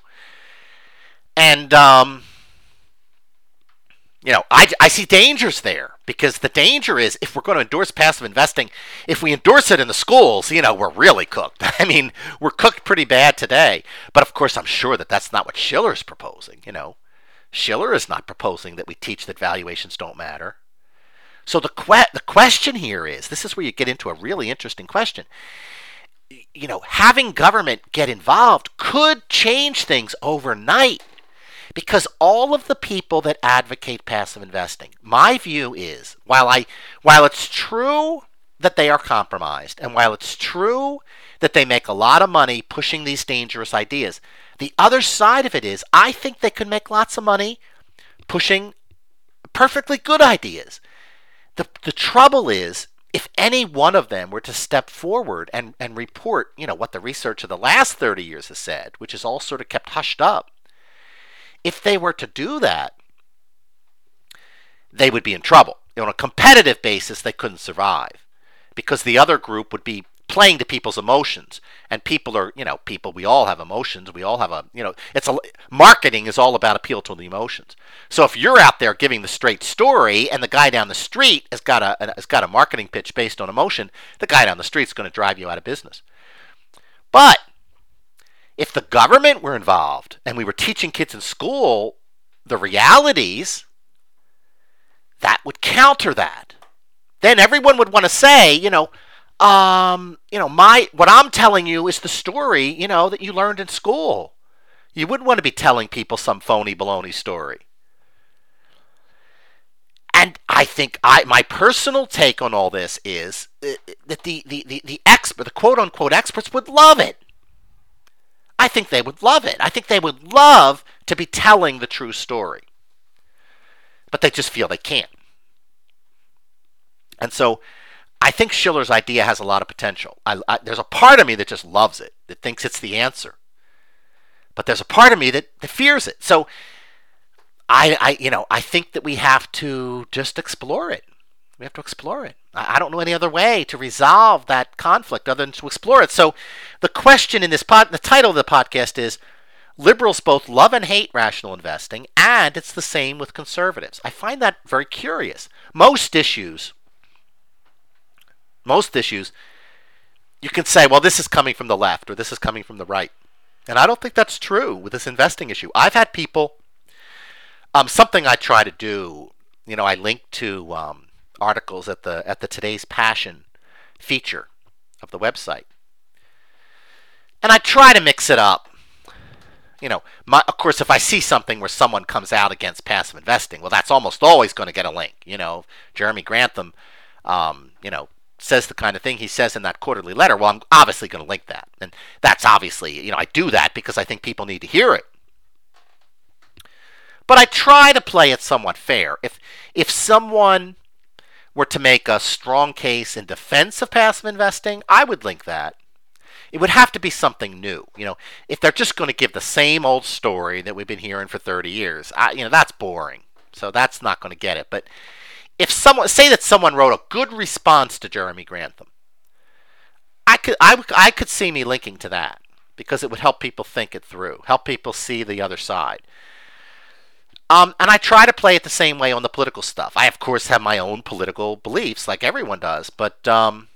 And um, you know, I, I see dangers there, because the danger is, if we're going to endorse passive investing, if we endorse it in the schools, you know, we're really cooked. I mean, we're cooked pretty bad today. But of course, I'm sure that that's not what Shiller's proposing. You know, Shiller is not proposing that we teach that valuations don't matter. So the que- the question here is, this is where you get into a really interesting question. You know, having government get involved could change things overnight. Because all of the people that advocate passive investing, my view is, while I, while it's true that they are compromised, and while it's true that they make a lot of money pushing these dangerous ideas, the other side of it is, I think they could make lots of money pushing perfectly good ideas. The the trouble is, if any one of them were to step forward and, and report, you know, what the research of the last thirty years has said, which is all sort of kept hushed up, if they were to do that, they would be in trouble. You know, on a competitive basis, they couldn't survive, because the other group would be playing to people's emotions. And people are, you know, people, we all have emotions. We all have a, you know, it's a, marketing is all about appeal to the emotions. So if you're out there giving the straight story, and the guy down the street has got a, has got a marketing pitch based on emotion, the guy down the street is going to drive you out of business. But if the government were involved and we were teaching kids in school the realities, that would counter that. Then everyone would want to say, you know, um, you know, my what I'm telling you is the story, you know, that you learned in school. You wouldn't want to be telling people some phony baloney story. And I think I my personal take on all this is that the the the, the expert, the quote unquote experts, would love it. I think they would love it. I think they would love to be telling the true story. But they just feel they can't. And so I think Shiller's idea has a lot of potential. I, I, there's a part of me that just loves it, that thinks it's the answer. But there's a part of me that, that fears it. So I, I, you know, I think that we have to just explore it. We have to explore it. I don't know any other way to resolve that conflict other than to explore it. So the question in this pod, the title of the podcast is, liberals both love and hate rational investing, and it's the same with conservatives. I find that very curious. Most issues, most issues, you can say, well, this is coming from the left or this is coming from the right. And I don't think that's true with this investing issue. I've had people, um, something I try to do, you know, I link to um, articles at the at the Today's Passion feature of the website, and I try to mix it up. You know, my, of course, if I see something where someone comes out against passive investing, well, that's almost always going to get a link. You know, Jeremy Grantham, um, you know, says the kind of thing he says in that quarterly letter, well, I'm obviously going to link that. And that's obviously, you know, I do that because I think people need to hear it. But I try to play it somewhat fair. If if someone were to make a strong case in defense of passive investing, I would link that. It would have to be something new. You know, if they're just going to give the same old story that we've been hearing for thirty years, I, you know, that's boring. So that's not going to get it. But if someone, say that someone wrote a good response to Jeremy Grantham, I could, I, I could see me linking to that because it would help people think it through, help people see the other side. Um, and I try to play it the same way on the political stuff. I, of course, have my own political beliefs, like everyone does. But, um,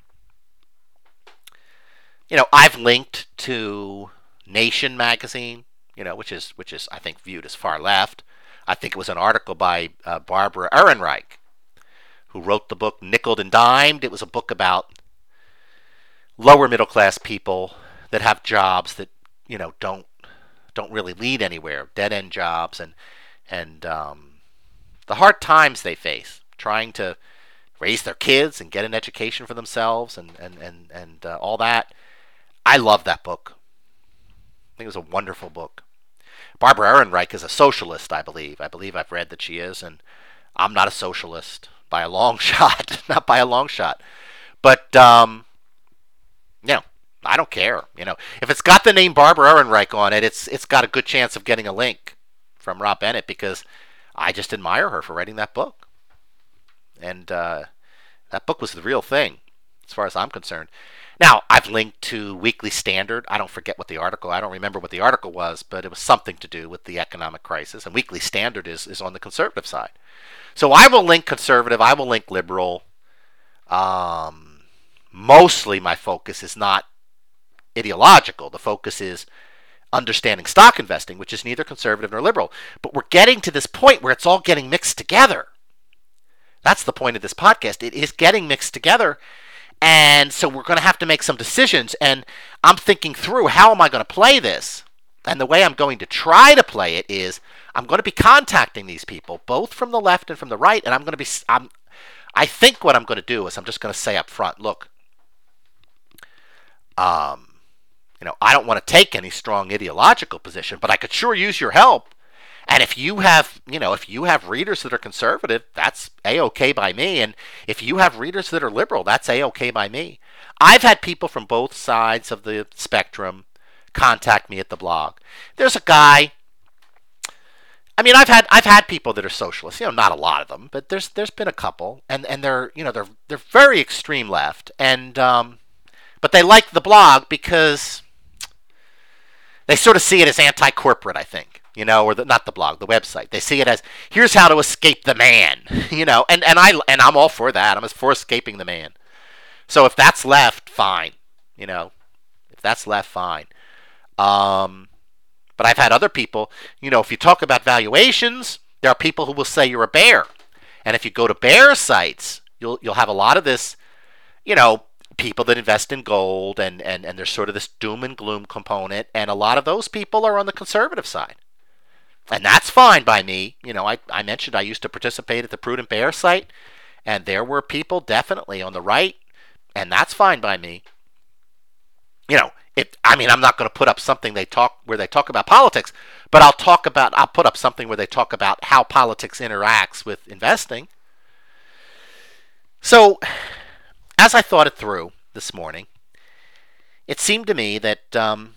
you know, I've linked to Nation magazine, you know, which is, which is I think, viewed as far left. I think it was an article by uh, Barbara Ehrenreich, who wrote the book Nickeled and Dimed. It was a book about lower middle class people that have jobs that, you know, don't don't really lead anywhere, dead end jobs, and and um, the hard times they face trying to raise their kids and get an education for themselves and and and and uh, all that. I love that book. I think it was a wonderful book. Barbara Ehrenreich is a socialist, I believe. I believe I've read that she is, and I'm not a socialist by a long shot, not by a long shot. But um, you know, I don't care. You know, if it's got the name Barbara Ehrenreich on it, it's it's got a good chance of getting a link from Rob Bennett because I just admire her for writing that book. And uh, that book was the real thing, as far as I'm concerned. Now, I've linked to Weekly Standard. I don't forget what the article, I don't remember what the article was, but it was something to do with the economic crisis. And Weekly Standard is, is on the conservative side. So I will link conservative, I will link liberal. Um, mostly my focus is not ideological. The focus is understanding stock investing, which is neither conservative nor liberal. But we're getting to this point where it's all getting mixed together. That's the point of this podcast. It is getting mixed together. And so we're going to have to make some decisions. And I'm thinking through, how am I going to play this? And the way I'm going to try to play it is I'm going to be contacting these people, both from the left and from the right. And I'm going to be, I'm, I think what I'm going to do is I'm just going to say up front, look, um, you know, I don't want to take any strong ideological position, but I could sure use your help. And if you have, you know, if you have readers that are conservative, that's A-okay by me. And if you have readers that are liberal, that's A-okay by me. I've had people from both sides of the spectrum contact me at the blog. There's a guy, I mean, I've had I've had people that are socialists, you know, not a lot of them, but there's there's been a couple, and, and they're, you know, they're they're very extreme left, and um, but they like the blog because they sort of see it as anti-corporate, I think. You know, or the, not the blog, the website. They see it as, here's how to escape the man, you know, and, and, I, and I'm all for that. I'm for escaping the man. So if that's left, fine, you know, if that's left, fine. Um, but I've had other people, you know, if you talk about valuations, there are people who will say you're a bear. And if you go to bear sites, you'll you'll have a lot of this, you know, people that invest in gold, and, and, and there's sort of this doom and gloom component. And a lot of those people are on the conservative side. And that's fine by me. You know, I, I mentioned I used to participate at the Prudent Bear site, and there were people definitely on the right, and that's fine by me. You know, if I mean, I'm not going to put up something they talk where they talk about politics, but I'll talk about I'll put up something where they talk about how politics interacts with investing. So, as I thought it through this morning, it seemed to me that um,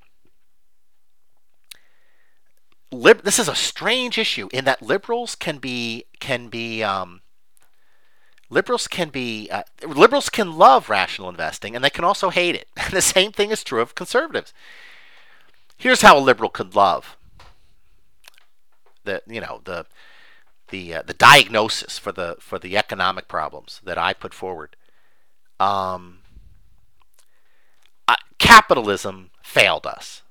Lib- this is a strange issue in that liberals can be can be um, liberals can be uh, liberals can love rational investing, and they can also hate it. And the same thing is true of conservatives. Here's how a liberal could love the you know the the uh, the diagnosis for the for the economic problems that I put forward. Um, uh, capitalism failed us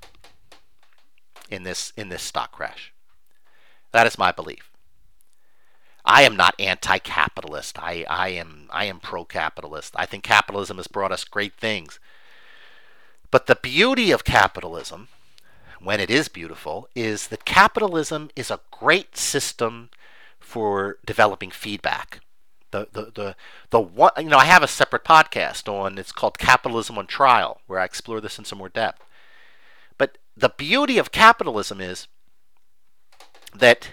in this in this stock crash. That is my belief. I am not anti-capitalist. I, I am I am pro-capitalist. I think capitalism has brought us great things. But the beauty of capitalism, when it is beautiful, is that capitalism is a great system for developing feedback. The, the, the, the one, you know, I have a separate podcast on, it's called Capitalism on Trial, where I explore this in some more depth. But the beauty of capitalism is that,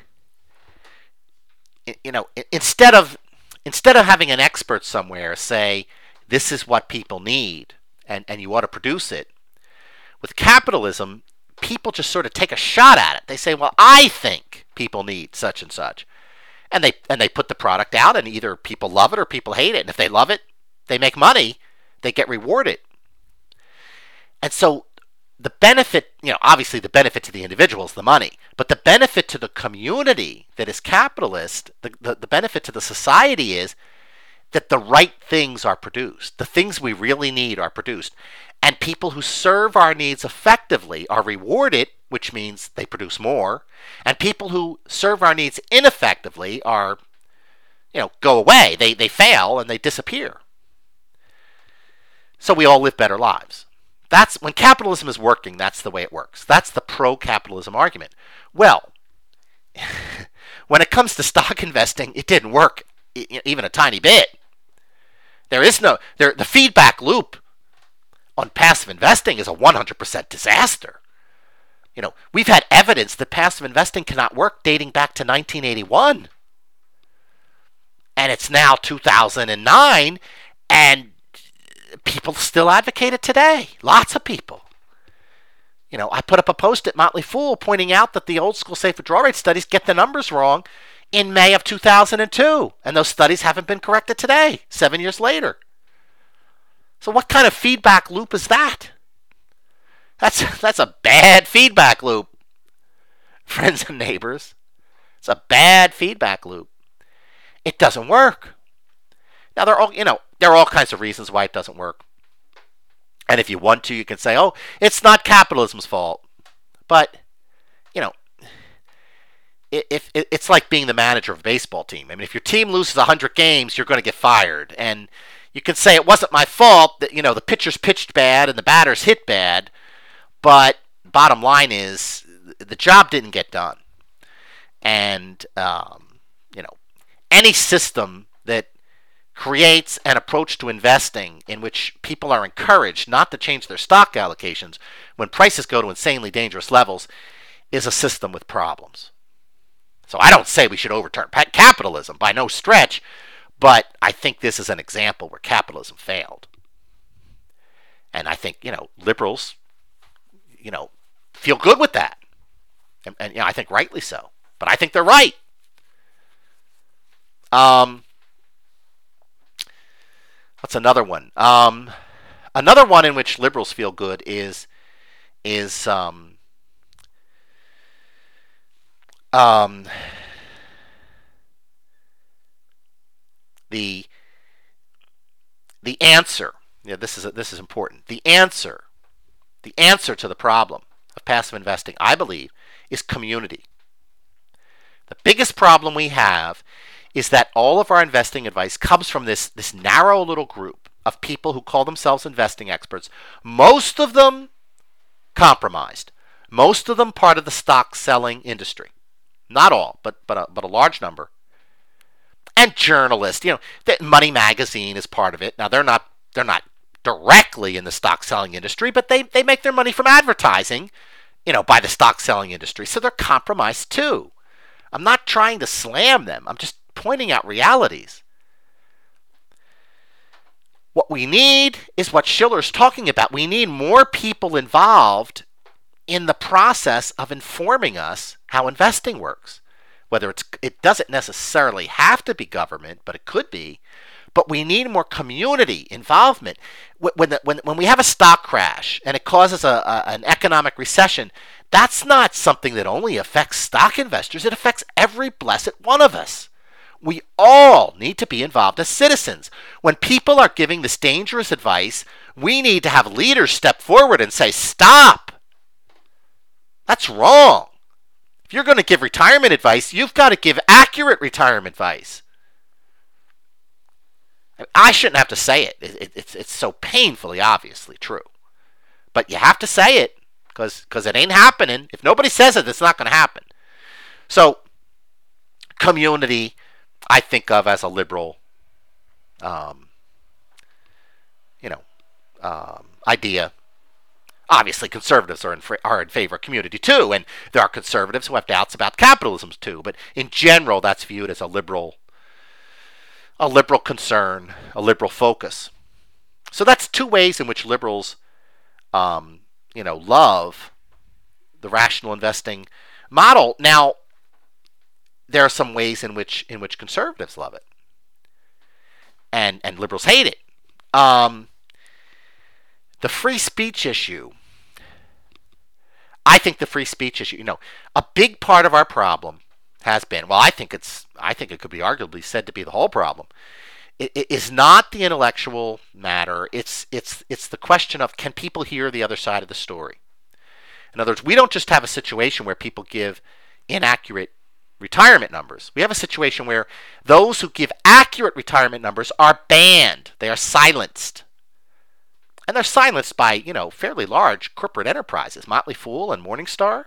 you know, instead of instead of having an expert somewhere say this is what people need and, and you ought to produce it, with capitalism, people just sort of take a shot at it. They say, well, I think people need such and such. And they and they put the product out, and either people love it or people hate it. And if they love it, they make money, they get rewarded. And so the benefit, you know, obviously the benefit to the individual is the money, but the benefit to the community that is capitalist, the, the, the benefit to the society is that the right things are produced. The things we really need are produced. And people who serve our needs effectively are rewarded, which means they produce more. And people who serve our needs ineffectively are, you know, go away. They, they fail and they disappear. So we all live better lives. That's when capitalism is working, that's the way it works. That's the pro-capitalism argument. Well, when it comes to stock investing, it didn't work even a tiny bit. There is no, there, the feedback loop on passive investing is a one hundred percent disaster. You know, we've had evidence that passive investing cannot work dating back to nineteen eighty-one. And it's now two thousand nine, and people still advocate it today. Lots of people. You know, I put up a post at Motley Fool pointing out that the old school safe withdrawal rate studies get the numbers wrong in May of two thousand two. And those studies haven't been corrected today, seven years later. So what kind of feedback loop is that? That's, that's a bad feedback loop, friends and neighbors. It's a bad feedback loop. It doesn't work. Now, there are all, you know, there are all kinds of reasons why it doesn't work. And if you want to, you can say, oh, it's not capitalism's fault. But, you know, if, if it's like being the manager of a baseball team. I mean, if your team loses one hundred games, you're going to get fired. And you can say it wasn't my fault that, you know, the pitchers pitched bad and the batters hit bad. But bottom line is the job didn't get done. And, um, you know, any system that creates an approach to investing in which people are encouraged not to change their stock allocations when prices go to insanely dangerous levels is a system with problems. So I don't say we should overturn capitalism by no stretch, but I think this is an example where capitalism failed. And I think, you know, liberals, you know, feel good with that. And, and you know, I think rightly so. But I think they're right. Um... What's another one? Um, another one in which liberals feel good is is um, um, the the answer. Yeah, this is this is important. The answer, the answer to the problem of passive investing, I believe, is community. The biggest problem we have is that all of our investing advice comes from this, this narrow little group of people who call themselves investing experts, most of them compromised, most of them part of the stock selling industry. Not all, but but a, but a large number. And journalists, you know, that Money Magazine is part of it. Now they're not they're not directly in the stock selling industry, but they, they make their money from advertising, you know, by the stock selling industry. So they're compromised too. I'm not trying to slam them. I'm just pointing out realities. What we need is what Shiller's talking about. We need more people involved in the process of informing us how investing works. Whether it's, it doesn't necessarily have to be government, but it could be. But we need more community involvement. When, the, when, when we have a stock crash and it causes a, a, an economic recession, that's not something that only affects stock investors. It affects every blessed one of us. We all need to be involved as citizens. When people are giving this dangerous advice, we need to have leaders step forward and say, stop. That's wrong. If you're going to give retirement advice, you've got to give accurate retirement advice. I shouldn't have to say it. it, it it's, it's so painfully obviously true. But you have to say it because because it ain't happening. If nobody says it, it's not going to happen. So, community, I think of as a liberal um, you know, um, idea. Obviously, conservatives are in, are in favor of community too, and there are conservatives who have doubts about capitalism too. But in general, that's viewed as a liberal, a liberal concern, a liberal focus. So that's two ways in which liberals, um, you know, love the rational investing model. Now, there are some ways in which in which conservatives love it, and and liberals hate it. Um, the free speech issue. I think the free speech issue. You know, a big part of our problem has been. Well, I think it's. I think it could be arguably said to be the whole problem. It, it is not the intellectual matter. It's it's it's the question of, can people hear the other side of the story? In other words, we don't just have a situation where people give inaccurate retirement numbers. We have a situation where those who give accurate retirement numbers are banned. They are silenced. And they're silenced by, you know, fairly large corporate enterprises, Motley Fool and Morningstar.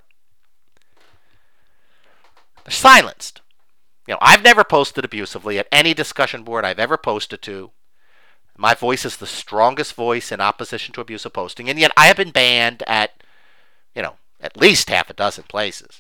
They're silenced. You know, I've never posted abusively at any discussion board I've ever posted to. My voice is the strongest voice in opposition to abusive posting, and yet I have been banned at, you know, at least half a dozen places.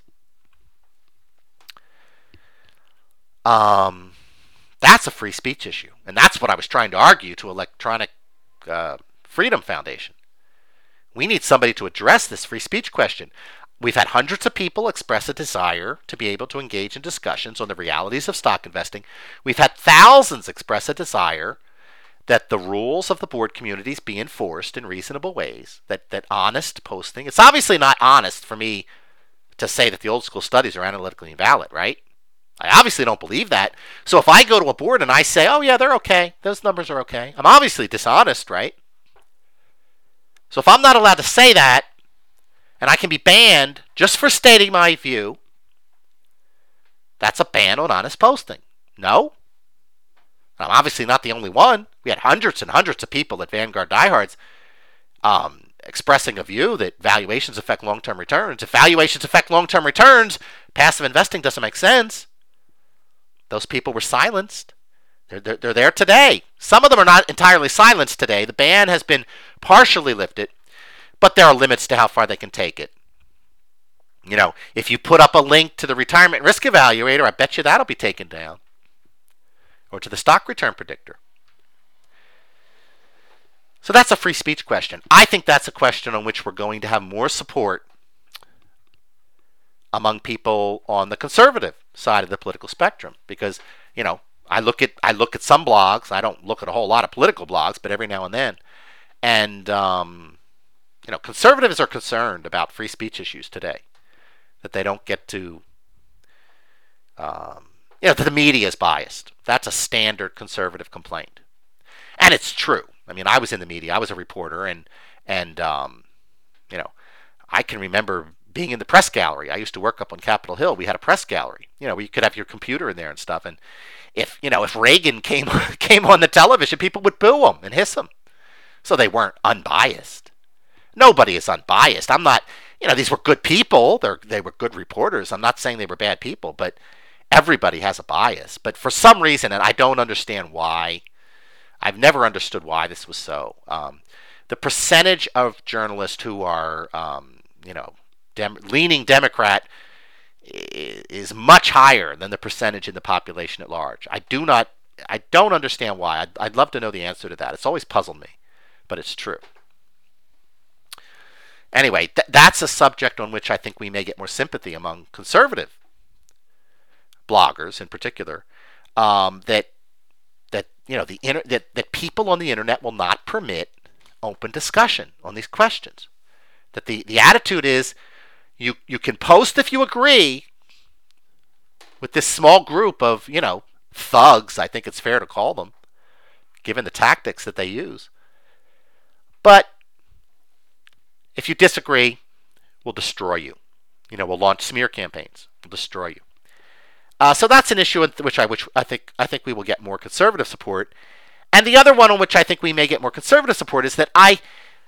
Um, that's a free speech issue, and that's what I was trying to argue to Electronic uh, Freedom Foundation. We need somebody to address this free speech question. We've had hundreds of people express a desire to be able to engage in discussions on the realities of stock investing. We've had thousands express a desire that the rules of the board communities be enforced in reasonable ways, that, that honest posting. It's obviously not honest for me to say that the old school studies are analytically invalid, right? I obviously don't believe that. So if I go to a board and I say, oh yeah, they're okay, those numbers are okay, I'm obviously dishonest, right? So if I'm not allowed to say that, and I can be banned just for stating my view, that's a ban on honest posting. No? I'm obviously not the only one. We had hundreds and hundreds of people at Vanguard Diehards um, expressing a view that valuations affect long-term returns. If valuations affect long-term returns, passive investing doesn't make sense. Those people were silenced. They're, they're, they're there today. Some of them are not entirely silenced today. The ban has been partially lifted, but there are limits to how far they can take it. You know, if you put up a link to the retirement risk evaluator, I bet you that'll be taken down. Or to the stock return predictor. So that's a free speech question. I think that's a question on which we're going to have more support among people on the conservative side of the political spectrum. Because, you know, I look at I look at some blogs. I don't look at a whole lot of political blogs, but every now and then. And, um, you know, conservatives are concerned about free speech issues today. That they don't get to, um, you know, that the media is biased. That's a standard conservative complaint. And it's true. I mean, I was in the media. I was a reporter. And, and um, you know, I can remember being in the press gallery. I used to work up on Capitol Hill. We had a press gallery, you know, where you could have your computer in there and stuff. And if, you know, if Reagan came came on the television, people would boo him and hiss him. So they weren't unbiased. Nobody is unbiased. I'm not, you know, these were good people. They're, they were good reporters. I'm not saying they were bad people, but everybody has a bias. But for some reason, and I don't understand why, I've never understood why this was so. Um, the percentage of journalists who are, um, you know, dem- leaning Democrat is much higher than the percentage in the population at large. I do not, I don't understand why. I'd, I'd love to know the answer to that. It's always puzzled me, but it's true. Anyway, th- that's a subject on which I think we may get more sympathy among conservative bloggers in particular. Um, that that you know the inter- that that people on the internet will not permit open discussion on these questions. That the, the attitude is you you can post if you agree with this small group of, you know, thugs, I think it's fair to call them, given the tactics that they use. But if you disagree, we'll destroy you. You know, we'll launch smear campaigns. We'll destroy you. Uh, so that's an issue in which I which I think I think we will get more conservative support. And the other one on which I think we may get more conservative support is that I,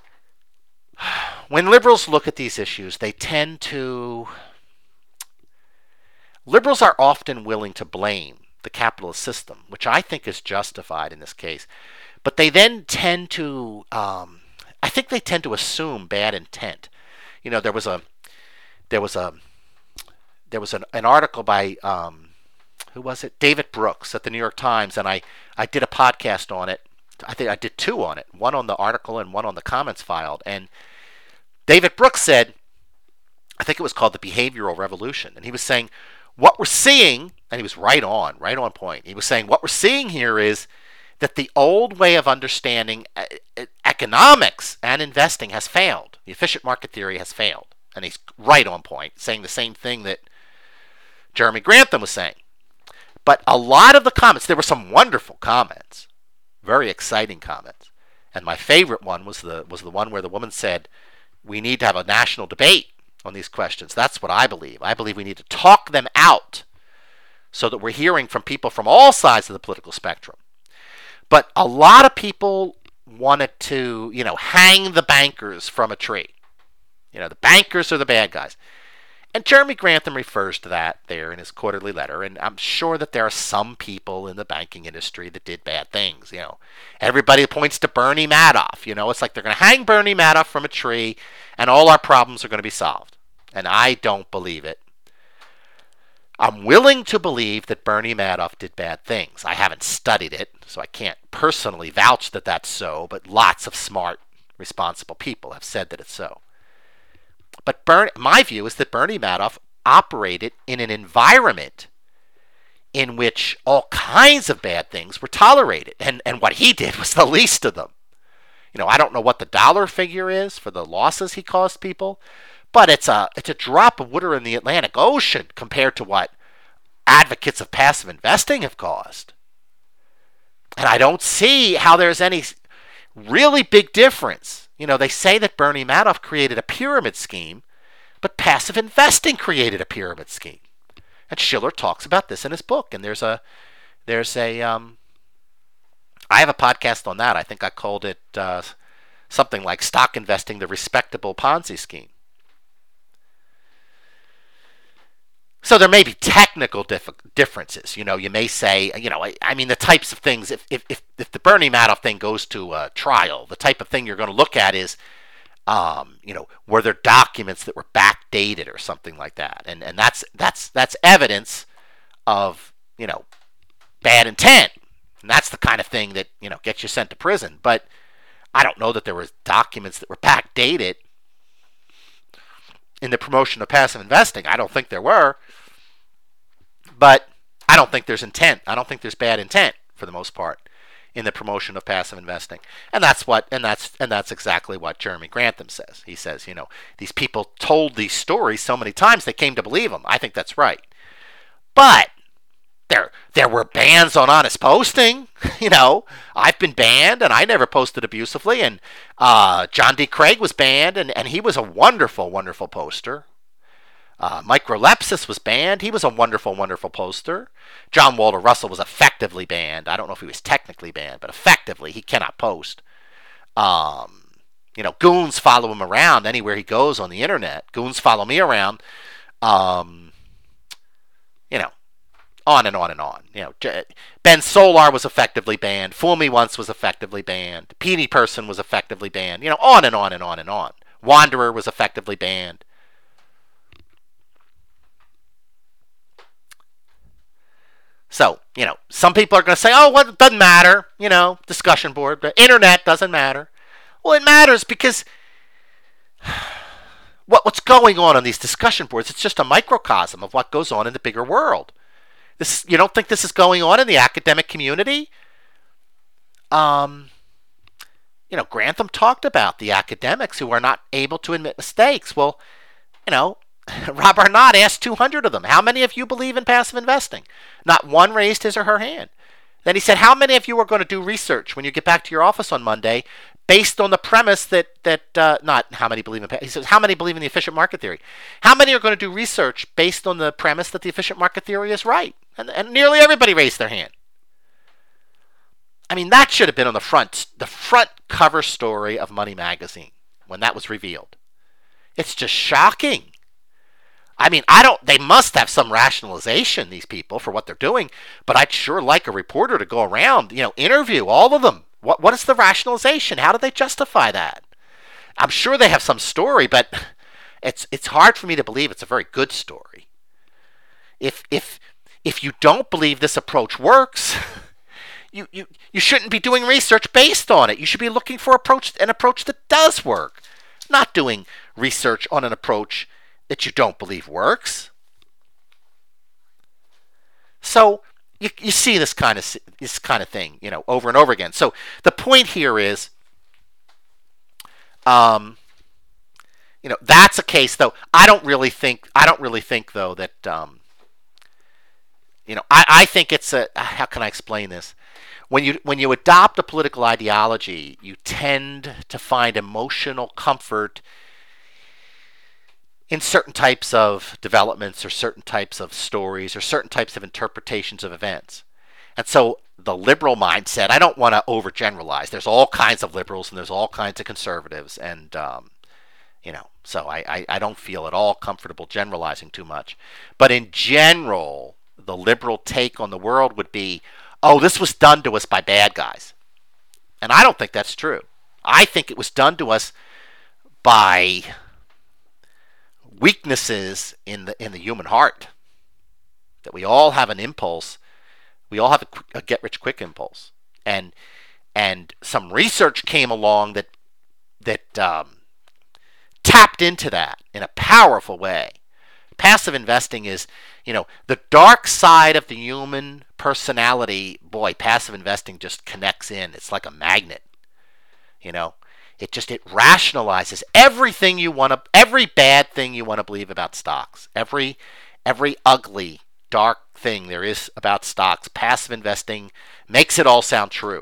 when liberals look at these issues, they tend to, liberals are often willing to blame the capitalist system, which I think is justified in this case. But they then tend to, um, I think they tend to assume bad intent. You know, there was a, there was a, there was an, an article by, um, who was it? David Brooks at the New York Times, and I, I did a podcast on it. I think I did two on it, one on the article and one on the comments filed. And David Brooks said, I think it was called The Behavioral Revolution, and he was saying, what we're seeing, and he was right on, right on point. He was saying, what we're seeing here is that the old way of understanding economics and investing has failed. The efficient market theory has failed. And he's right on point, saying the same thing that Jeremy Grantham was saying. But a lot of the comments, there were some wonderful comments, very exciting comments. And my favorite one was the was the one where the woman said, we need to have a national debate on these questions. That's what I believe. I believe we need to talk them out so that we're hearing from people from all sides of the political spectrum. But a lot of people wanted to, you know, hang the bankers from a tree. You know, the bankers are the bad guys. And Jeremy Grantham refers to that there in his quarterly letter. And I'm sure that there are some people in the banking industry that did bad things. You know, everybody points to Bernie Madoff. You know, it's like they're going to hang Bernie Madoff from a tree and all our problems are going to be solved. And I don't believe it. I'm willing to believe that Bernie Madoff did bad things. I haven't studied it, so I can't personally vouch that that's so, but lots of smart, responsible people have said that it's so. But Bernie, my view is that Bernie Madoff operated in an environment in which all kinds of bad things were tolerated, and, and what he did was the least of them. You know, I don't know what the dollar figure is for the losses he caused people, but it's a it's a drop of water in the Atlantic Ocean compared to what advocates of passive investing have caused. And I don't see how there's any really big difference. You know, they say that Bernie Madoff created a pyramid scheme, but passive investing created a pyramid scheme. And Shiller talks about this in his book. And there's a, there's a, um, I have a podcast on that. I think I called it uh, something like Stock Investing, the Respectable Ponzi Scheme. So there may be technical dif- differences. You know, you may say, you know, I, I mean, the types of things, if, if, if, if the Bernie Madoff thing goes to a trial, the type of thing you're going to look at is, um, you know, were there documents that were backdated or something like that? And and that's that's that's evidence of, you know, bad intent. And that's the kind of thing that, you know, gets you sent to prison. But I don't know that there was documents that were backdated in the promotion of passive investing. I don't think there were. But I don't think there's intent. I don't think there's bad intent for the most part in the promotion of passive investing. And that's what and that's and that's exactly what Jeremy Grantham says. He says, you know, these people told these stories so many times they came to believe them. I think that's right. But there there were bans on honest posting. You know, I've been banned and I never posted abusively. And uh, John D. Craig was banned and, and he was a wonderful, wonderful poster. Uh, Microlepsis was banned. He was a wonderful, wonderful poster. John Walter Russell was effectively banned. I don't know if he was technically banned, but effectively he cannot post. Um, you know, goons follow him around anywhere he goes on the internet. Goons follow me around. Um, you know, on and on and on. You know, Ben Solar was effectively banned. Fool Me Once was effectively banned. Petey Person was effectively banned. You know, on and on and on and on. Wanderer was effectively banned. So, you know, some people are going to say, oh, well, it doesn't matter, you know, discussion board, the internet doesn't matter. Well, it matters because what what's going on on these discussion boards, it's just a microcosm of what goes on in the bigger world. This, you don't think this is going on in the academic community? Um, you know, Grantham talked about the academics who are not able to admit mistakes. Well, you know, Rob Arnott asked two hundred of them, how many of you believe in passive investing? Not one raised his or her hand. Then he said, how many of you are going to do research when you get back to your office on Monday based on the premise that, that uh, not how many believe in, he says, how many believe in the efficient market theory? How many are going to do research based on the premise that the efficient market theory is right? And, and nearly everybody raised their hand. I mean, that should have been on the front, the front cover story of Money Magazine when that was revealed. It's just shocking. I mean, I don't, they must have some rationalization, these people, for what they're doing, but I'd sure like a reporter to go around, you know, interview all of them. What What is the rationalization? How do they justify that? I'm sure they have some story, but it's it's hard for me to believe it's a very good story. If if if you don't believe this approach works, you, you, you shouldn't be doing research based on it. You should be looking for approach an approach that does work, not doing research on an approach that you don't believe works. So you you see this kind of this kind of thing, you know, over and over again. So the point here is, um, you know, that's a case though. I don't really think I don't really think though that um, you know, I, I think it's a, how can I explain this? When you when you adopt a political ideology, you tend to find emotional comfort in certain types of developments or certain types of stories or certain types of interpretations of events. And so the liberal mindset, I don't want to overgeneralize. There's all kinds of liberals and there's all kinds of conservatives. And, um, you know, so I, I, I don't feel at all comfortable generalizing too much. But in general, the liberal take on the world would be, oh, this was done to us by bad guys. And I don't think that's true. I think it was done to us by weaknesses in the in the human heart, that we all have an impulse, we all have a, a get-rich-quick impulse, and and some research came along that that um, tapped into that in a powerful way. Passive investing is, you know, the dark side of the human personality. Boy, passive investing just connects in. It's like a magnet, you know. It just, it rationalizes everything you want to, every bad thing you want to believe about stocks. Every, every ugly, dark thing there is about stocks. Passive investing makes it all sound true.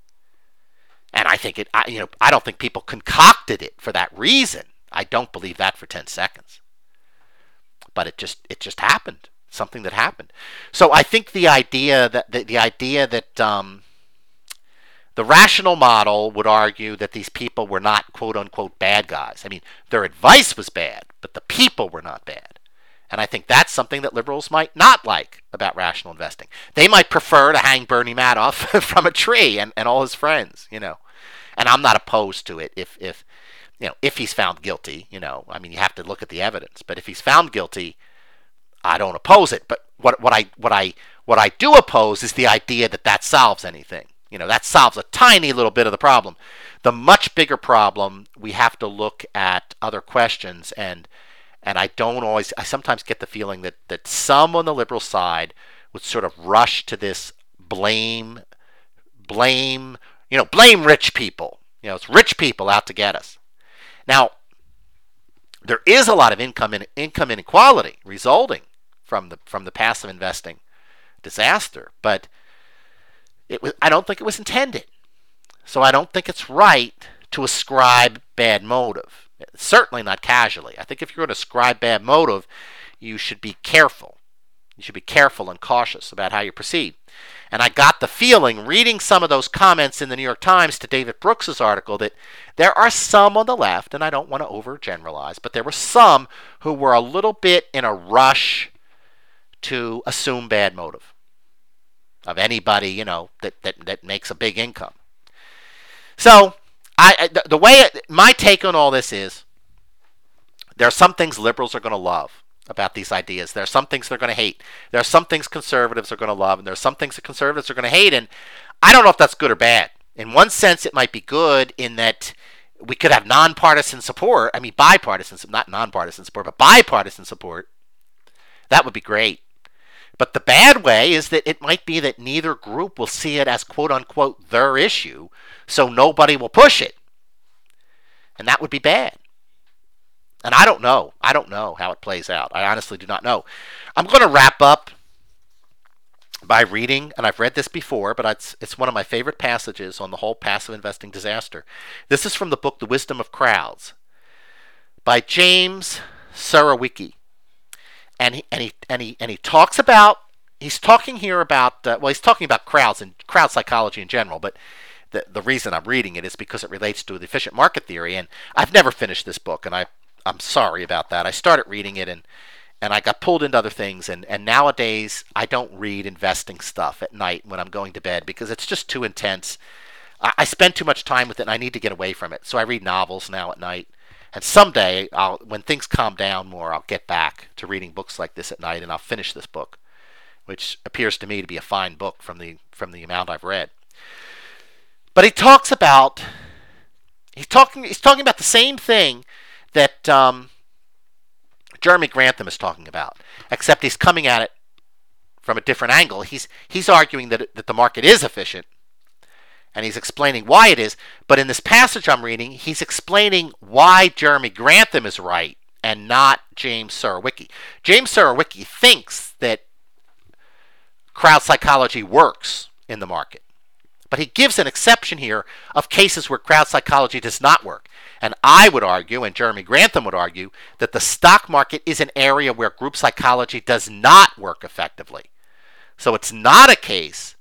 And I think it, I, you know, I don't think people concocted it for that reason. I don't believe that for ten seconds. But it just, it just happened. Something that happened. So I think the idea that, the, the idea that, um, the rational model would argue that these people were not quote-unquote bad guys. I mean, their advice was bad, but the people were not bad. And I think that's something that liberals might not like about rational investing. They might prefer to hang Bernie Madoff from a tree and, and all his friends, you know. And I'm not opposed to it if, if, you know, if he's found guilty, you know. I mean, you have to look at the evidence. But if he's found guilty, I don't oppose it. But what, what I what I what I do oppose is the idea that that solves anything. You know, that solves a tiny little bit of the problem. The much bigger problem, we have to look at other questions, and and I don't always, I sometimes get the feeling that, that some on the liberal side would sort of rush to this blame, blame, you know, blame rich people. You know, it's rich people out to get us. Now, there is a lot of income in, income inequality resulting from the from the passive investing disaster, but It was, I don't think it was intended. So I don't think it's right to ascribe bad motive. Certainly not casually. I think if you're going to ascribe bad motive, you should be careful. You should be careful and cautious about how you proceed. And I got the feeling, reading some of those comments in the New York Times to David Brooks's article, that there are some on the left, and I don't want to overgeneralize, but there were some who were a little bit in a rush to assume bad motive of anybody, you know, that, that, that makes a big income. So, I the, the way, it, my take on all this is, there are some things liberals are going to love about these ideas. There are some things they're going to hate. There are some things conservatives are going to love, and there are some things that conservatives are going to hate, and I don't know if that's good or bad. In one sense, it might be good in that we could have nonpartisan support. I mean, bipartisan, not nonpartisan support, but bipartisan support. That would be great. But the bad way is that it might be that neither group will see it as quote-unquote their issue, so nobody will push it. And that would be bad. And I don't know. I don't know how it plays out. I honestly do not know. I'm going to wrap up by reading, and I've read this before, but it's, it's one of my favorite passages on the whole passive investing disaster. This is from the book The Wisdom of Crowds by James Surowiecki. And he, and he and he and he talks about, he's talking here about uh, well he's talking about crowds and crowd psychology in general, but the the reason I'm reading it is because it relates to the efficient market theory, and I've never finished this book, and I I'm sorry about that. I started reading it and and I got pulled into other things. And, and nowadays, I don't read investing stuff at night when I'm going to bed because it's just too intense. I, I spend too much time with it, and I need to get away from it. So I read novels now at night. And someday, I'll, when things calm down more, I'll get back to reading books like this at night, and I'll finish this book, which appears to me to be a fine book from the from the amount I've read. But he talks about he's talking he's talking about the same thing that um, Jeremy Grantham is talking about, except he's coming at it from a different angle. He's he's arguing that it, that the market is efficient, and he's explaining why it is. But in this passage I'm reading, he's explaining why Jeremy Grantham is right and not James Surowiecki. James Surowiecki thinks that crowd psychology works in the market. But he gives an exception here of cases where crowd psychology does not work. And I would argue, and Jeremy Grantham would argue, that the stock market is an area where group psychology does not work effectively. So it's not a case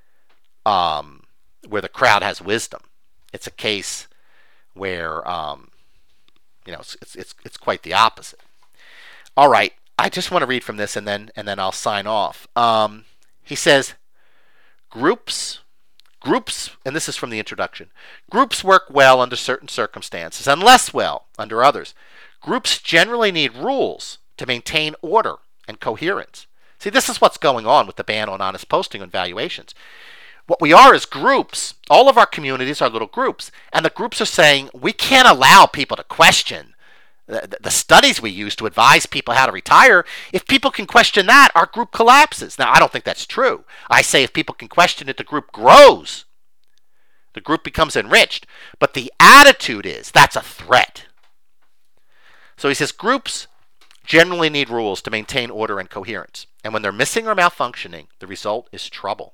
um, where the crowd has wisdom. It's a case where um, you know it's, it's it's it's quite the opposite. All right, I just want to read from this, and then and then I'll sign off. Um, he says, groups. Groups, and this is from the introduction, groups work well under certain circumstances and less well under others. Groups generally need rules to maintain order and coherence. See, this is what's going on with the ban on honest posting on valuations. What we are is groups. All of our communities are little groups, and the groups are saying we can't allow people to question the, the studies we use to advise people how to retire. If people can question that, our group collapses. Now, I don't think that's true. I say if people can question it, the group grows. The group becomes enriched. But the attitude is that's a threat. So he says groups generally need rules to maintain order and coherence. And when they're missing or malfunctioning, the result is trouble.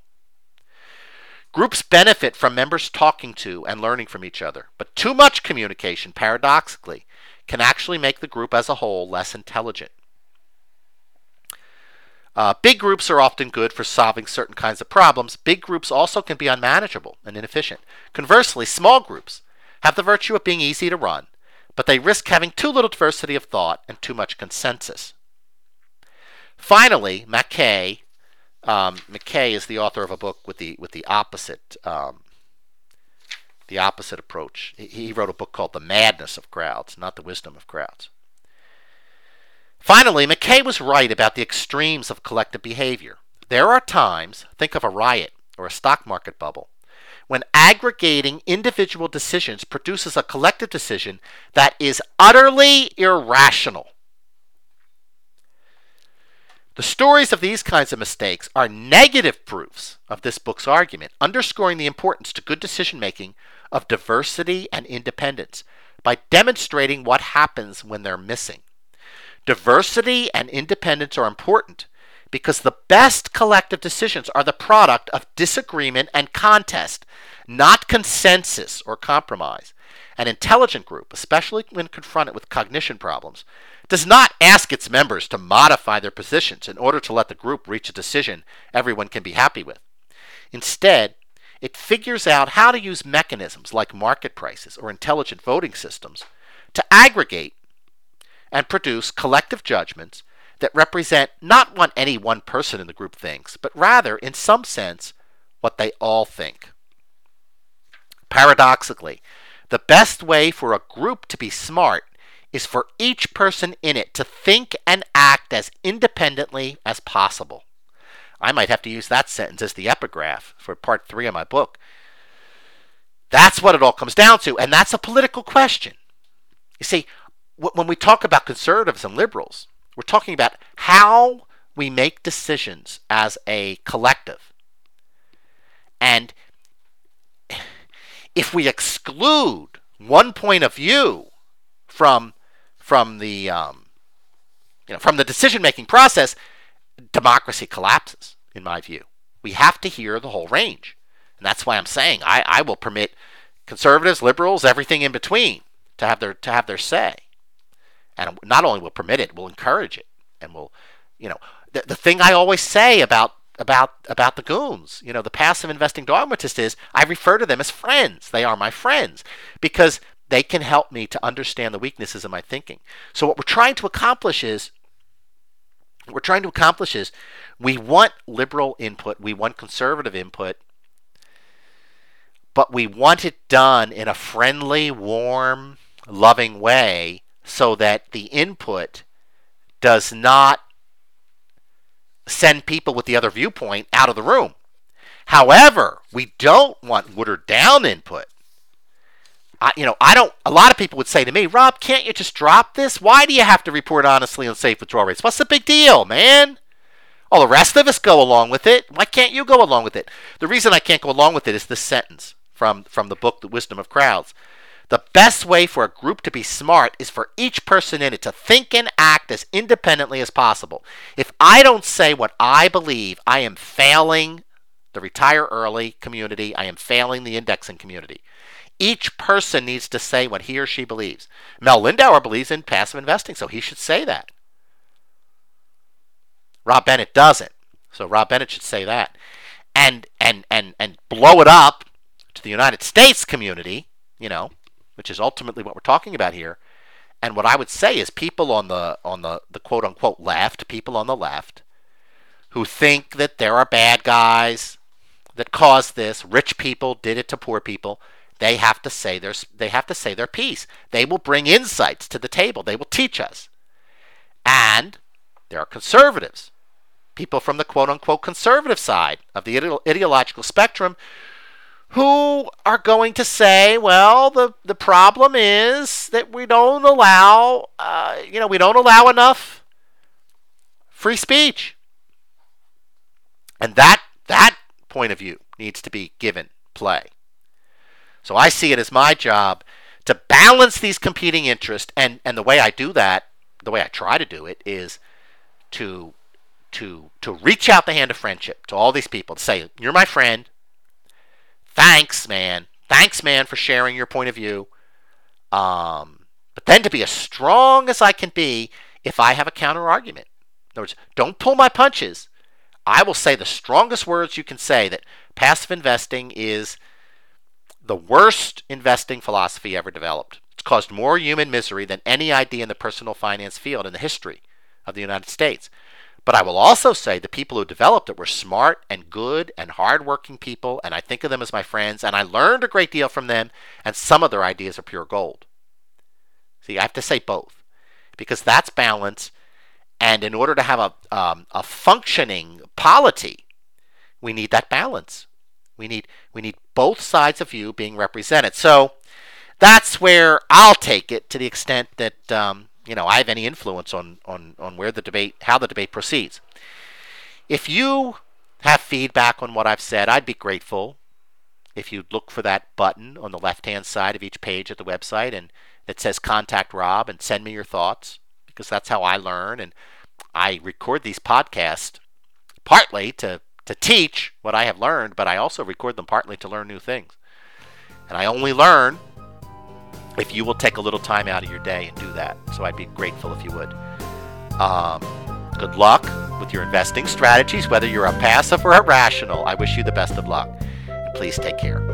Groups benefit from members talking to and learning from each other. But too much communication, paradoxically, can actually make the group as a whole less intelligent. Uh, big groups are often good for solving certain kinds of problems. Big groups also can be unmanageable and inefficient. Conversely, small groups have the virtue of being easy to run, but they risk having too little diversity of thought and too much consensus. Finally, McKay, um, McKay is the author of a book with the with the opposite um, the opposite approach. He wrote a book called The Madness of Crowds, not The Wisdom of Crowds. Finally, McKay was right about the extremes of collective behavior. There are times, think of a riot or a stock market bubble, when aggregating individual decisions produces a collective decision that is utterly irrational. The stories of these kinds of mistakes are negative proofs of this book's argument, underscoring the importance to good decision-making of diversity and independence by demonstrating what happens when they're missing. Diversity and independence are important because the best collective decisions are the product of disagreement and contest, not consensus or compromise. An intelligent group, especially when confronted with cognition problems, does not ask its members to modify their positions in order to let the group reach a decision everyone can be happy with. Instead, it figures out how to use mechanisms like market prices or intelligent voting systems to aggregate and produce collective judgments that represent not what any one person in the group thinks, but rather, in some sense, what they all think. Paradoxically, the best way for a group to be smart is for each person in it to think and act as independently as possible. I might have to use that sentence as the epigraph for part three of my book. That's what it all comes down to, and that's a political question. You see, when we talk about conservatives and liberals, we're talking about how we make decisions as a collective. And if we exclude one point of view from from the um, you know from the decision-making process, democracy collapses, in my view. We have to hear the whole range. And that's why I'm saying I, I will permit conservatives, liberals, everything in between to have their to have their say. And not only will permit it, we'll encourage it. And we'll, you know, the, the thing I always say about about about the goons, you know, the passive investing dogmatist is I refer to them as friends. They are my friends because they can help me to understand the weaknesses of my thinking. So what we're trying to accomplish is What we're trying to accomplish is we want liberal input, we want conservative input, but we want it done in a friendly, warm, loving way so that the input does not send people with the other viewpoint out of the room. However, we don't want watered down input. I, you know, I don't. A lot of people would say to me, Rob, can't you just drop this? Why do you have to report honestly on safe withdrawal rates? What's the big deal, man? All the rest of us go along with it. Why can't you go along with it? The reason I can't go along with it is this sentence from, from the book, The Wisdom of Crowds. The best way for a group to be smart is for each person in it to think and act as independently as possible. If I don't say what I believe, I am failing the retire early community. I am failing the indexing community. Each person needs to say what he or she believes. Mel Lindauer believes in passive investing, so he should say that. Rob Bennett doesn't, so Rob Bennett should say that. And and and and blow it up to the United States community, you know, which is ultimately what we're talking about here. And what I would say is people on the on the, the quote unquote left, people on the left, who think that there are bad guys that caused this, rich people did it to poor people. They have to say their they have to say their piece. They will bring insights to the table. They will teach us. And there are conservatives, people from the quote-unquote conservative side of the ide- ideological spectrum, who are going to say, well, the, the problem is that we don't allow, uh, you know, we don't allow enough free speech. And that that point of view needs to be given play. So I see it as my job to balance these competing interests, and, and the way I do that, the way I try to do it, is to to to reach out the hand of friendship to all these people, to say, you're my friend. Thanks, man. Thanks, man, for sharing your point of view. Um, but then to be as strong as I can be if I have a counter argument. In other words, don't pull my punches. I will say the strongest words you can say, that passive investing is the worst investing philosophy ever developed. It's caused more human misery than any idea in the personal finance field in the history of the United States. But I will also say the people who developed it were smart and good and hardworking people, and I think of them as my friends, and I learned a great deal from them, and some of their ideas are pure gold. See, I have to say both, because that's balance, and in order to have a, um, a functioning polity, we need that balance. We need we need both sides of you being represented. So that's where I'll take it, to the extent that um, you know I have any influence on, on, on where the debate, how the debate proceeds. If you have feedback on what I've said, I'd be grateful if you'd look for that button on the left-hand side of each page at the website, and it says Contact Rob, and send me your thoughts, because that's how I learn. And I record these podcasts partly to to teach what I have learned, but I also record them partly to learn new things. And I only learn if you will take a little time out of your day and do that. So I'd be grateful if you would. Um, good luck with your investing strategies, whether you're a passive or a rational. I wish you the best of luck. And please take care.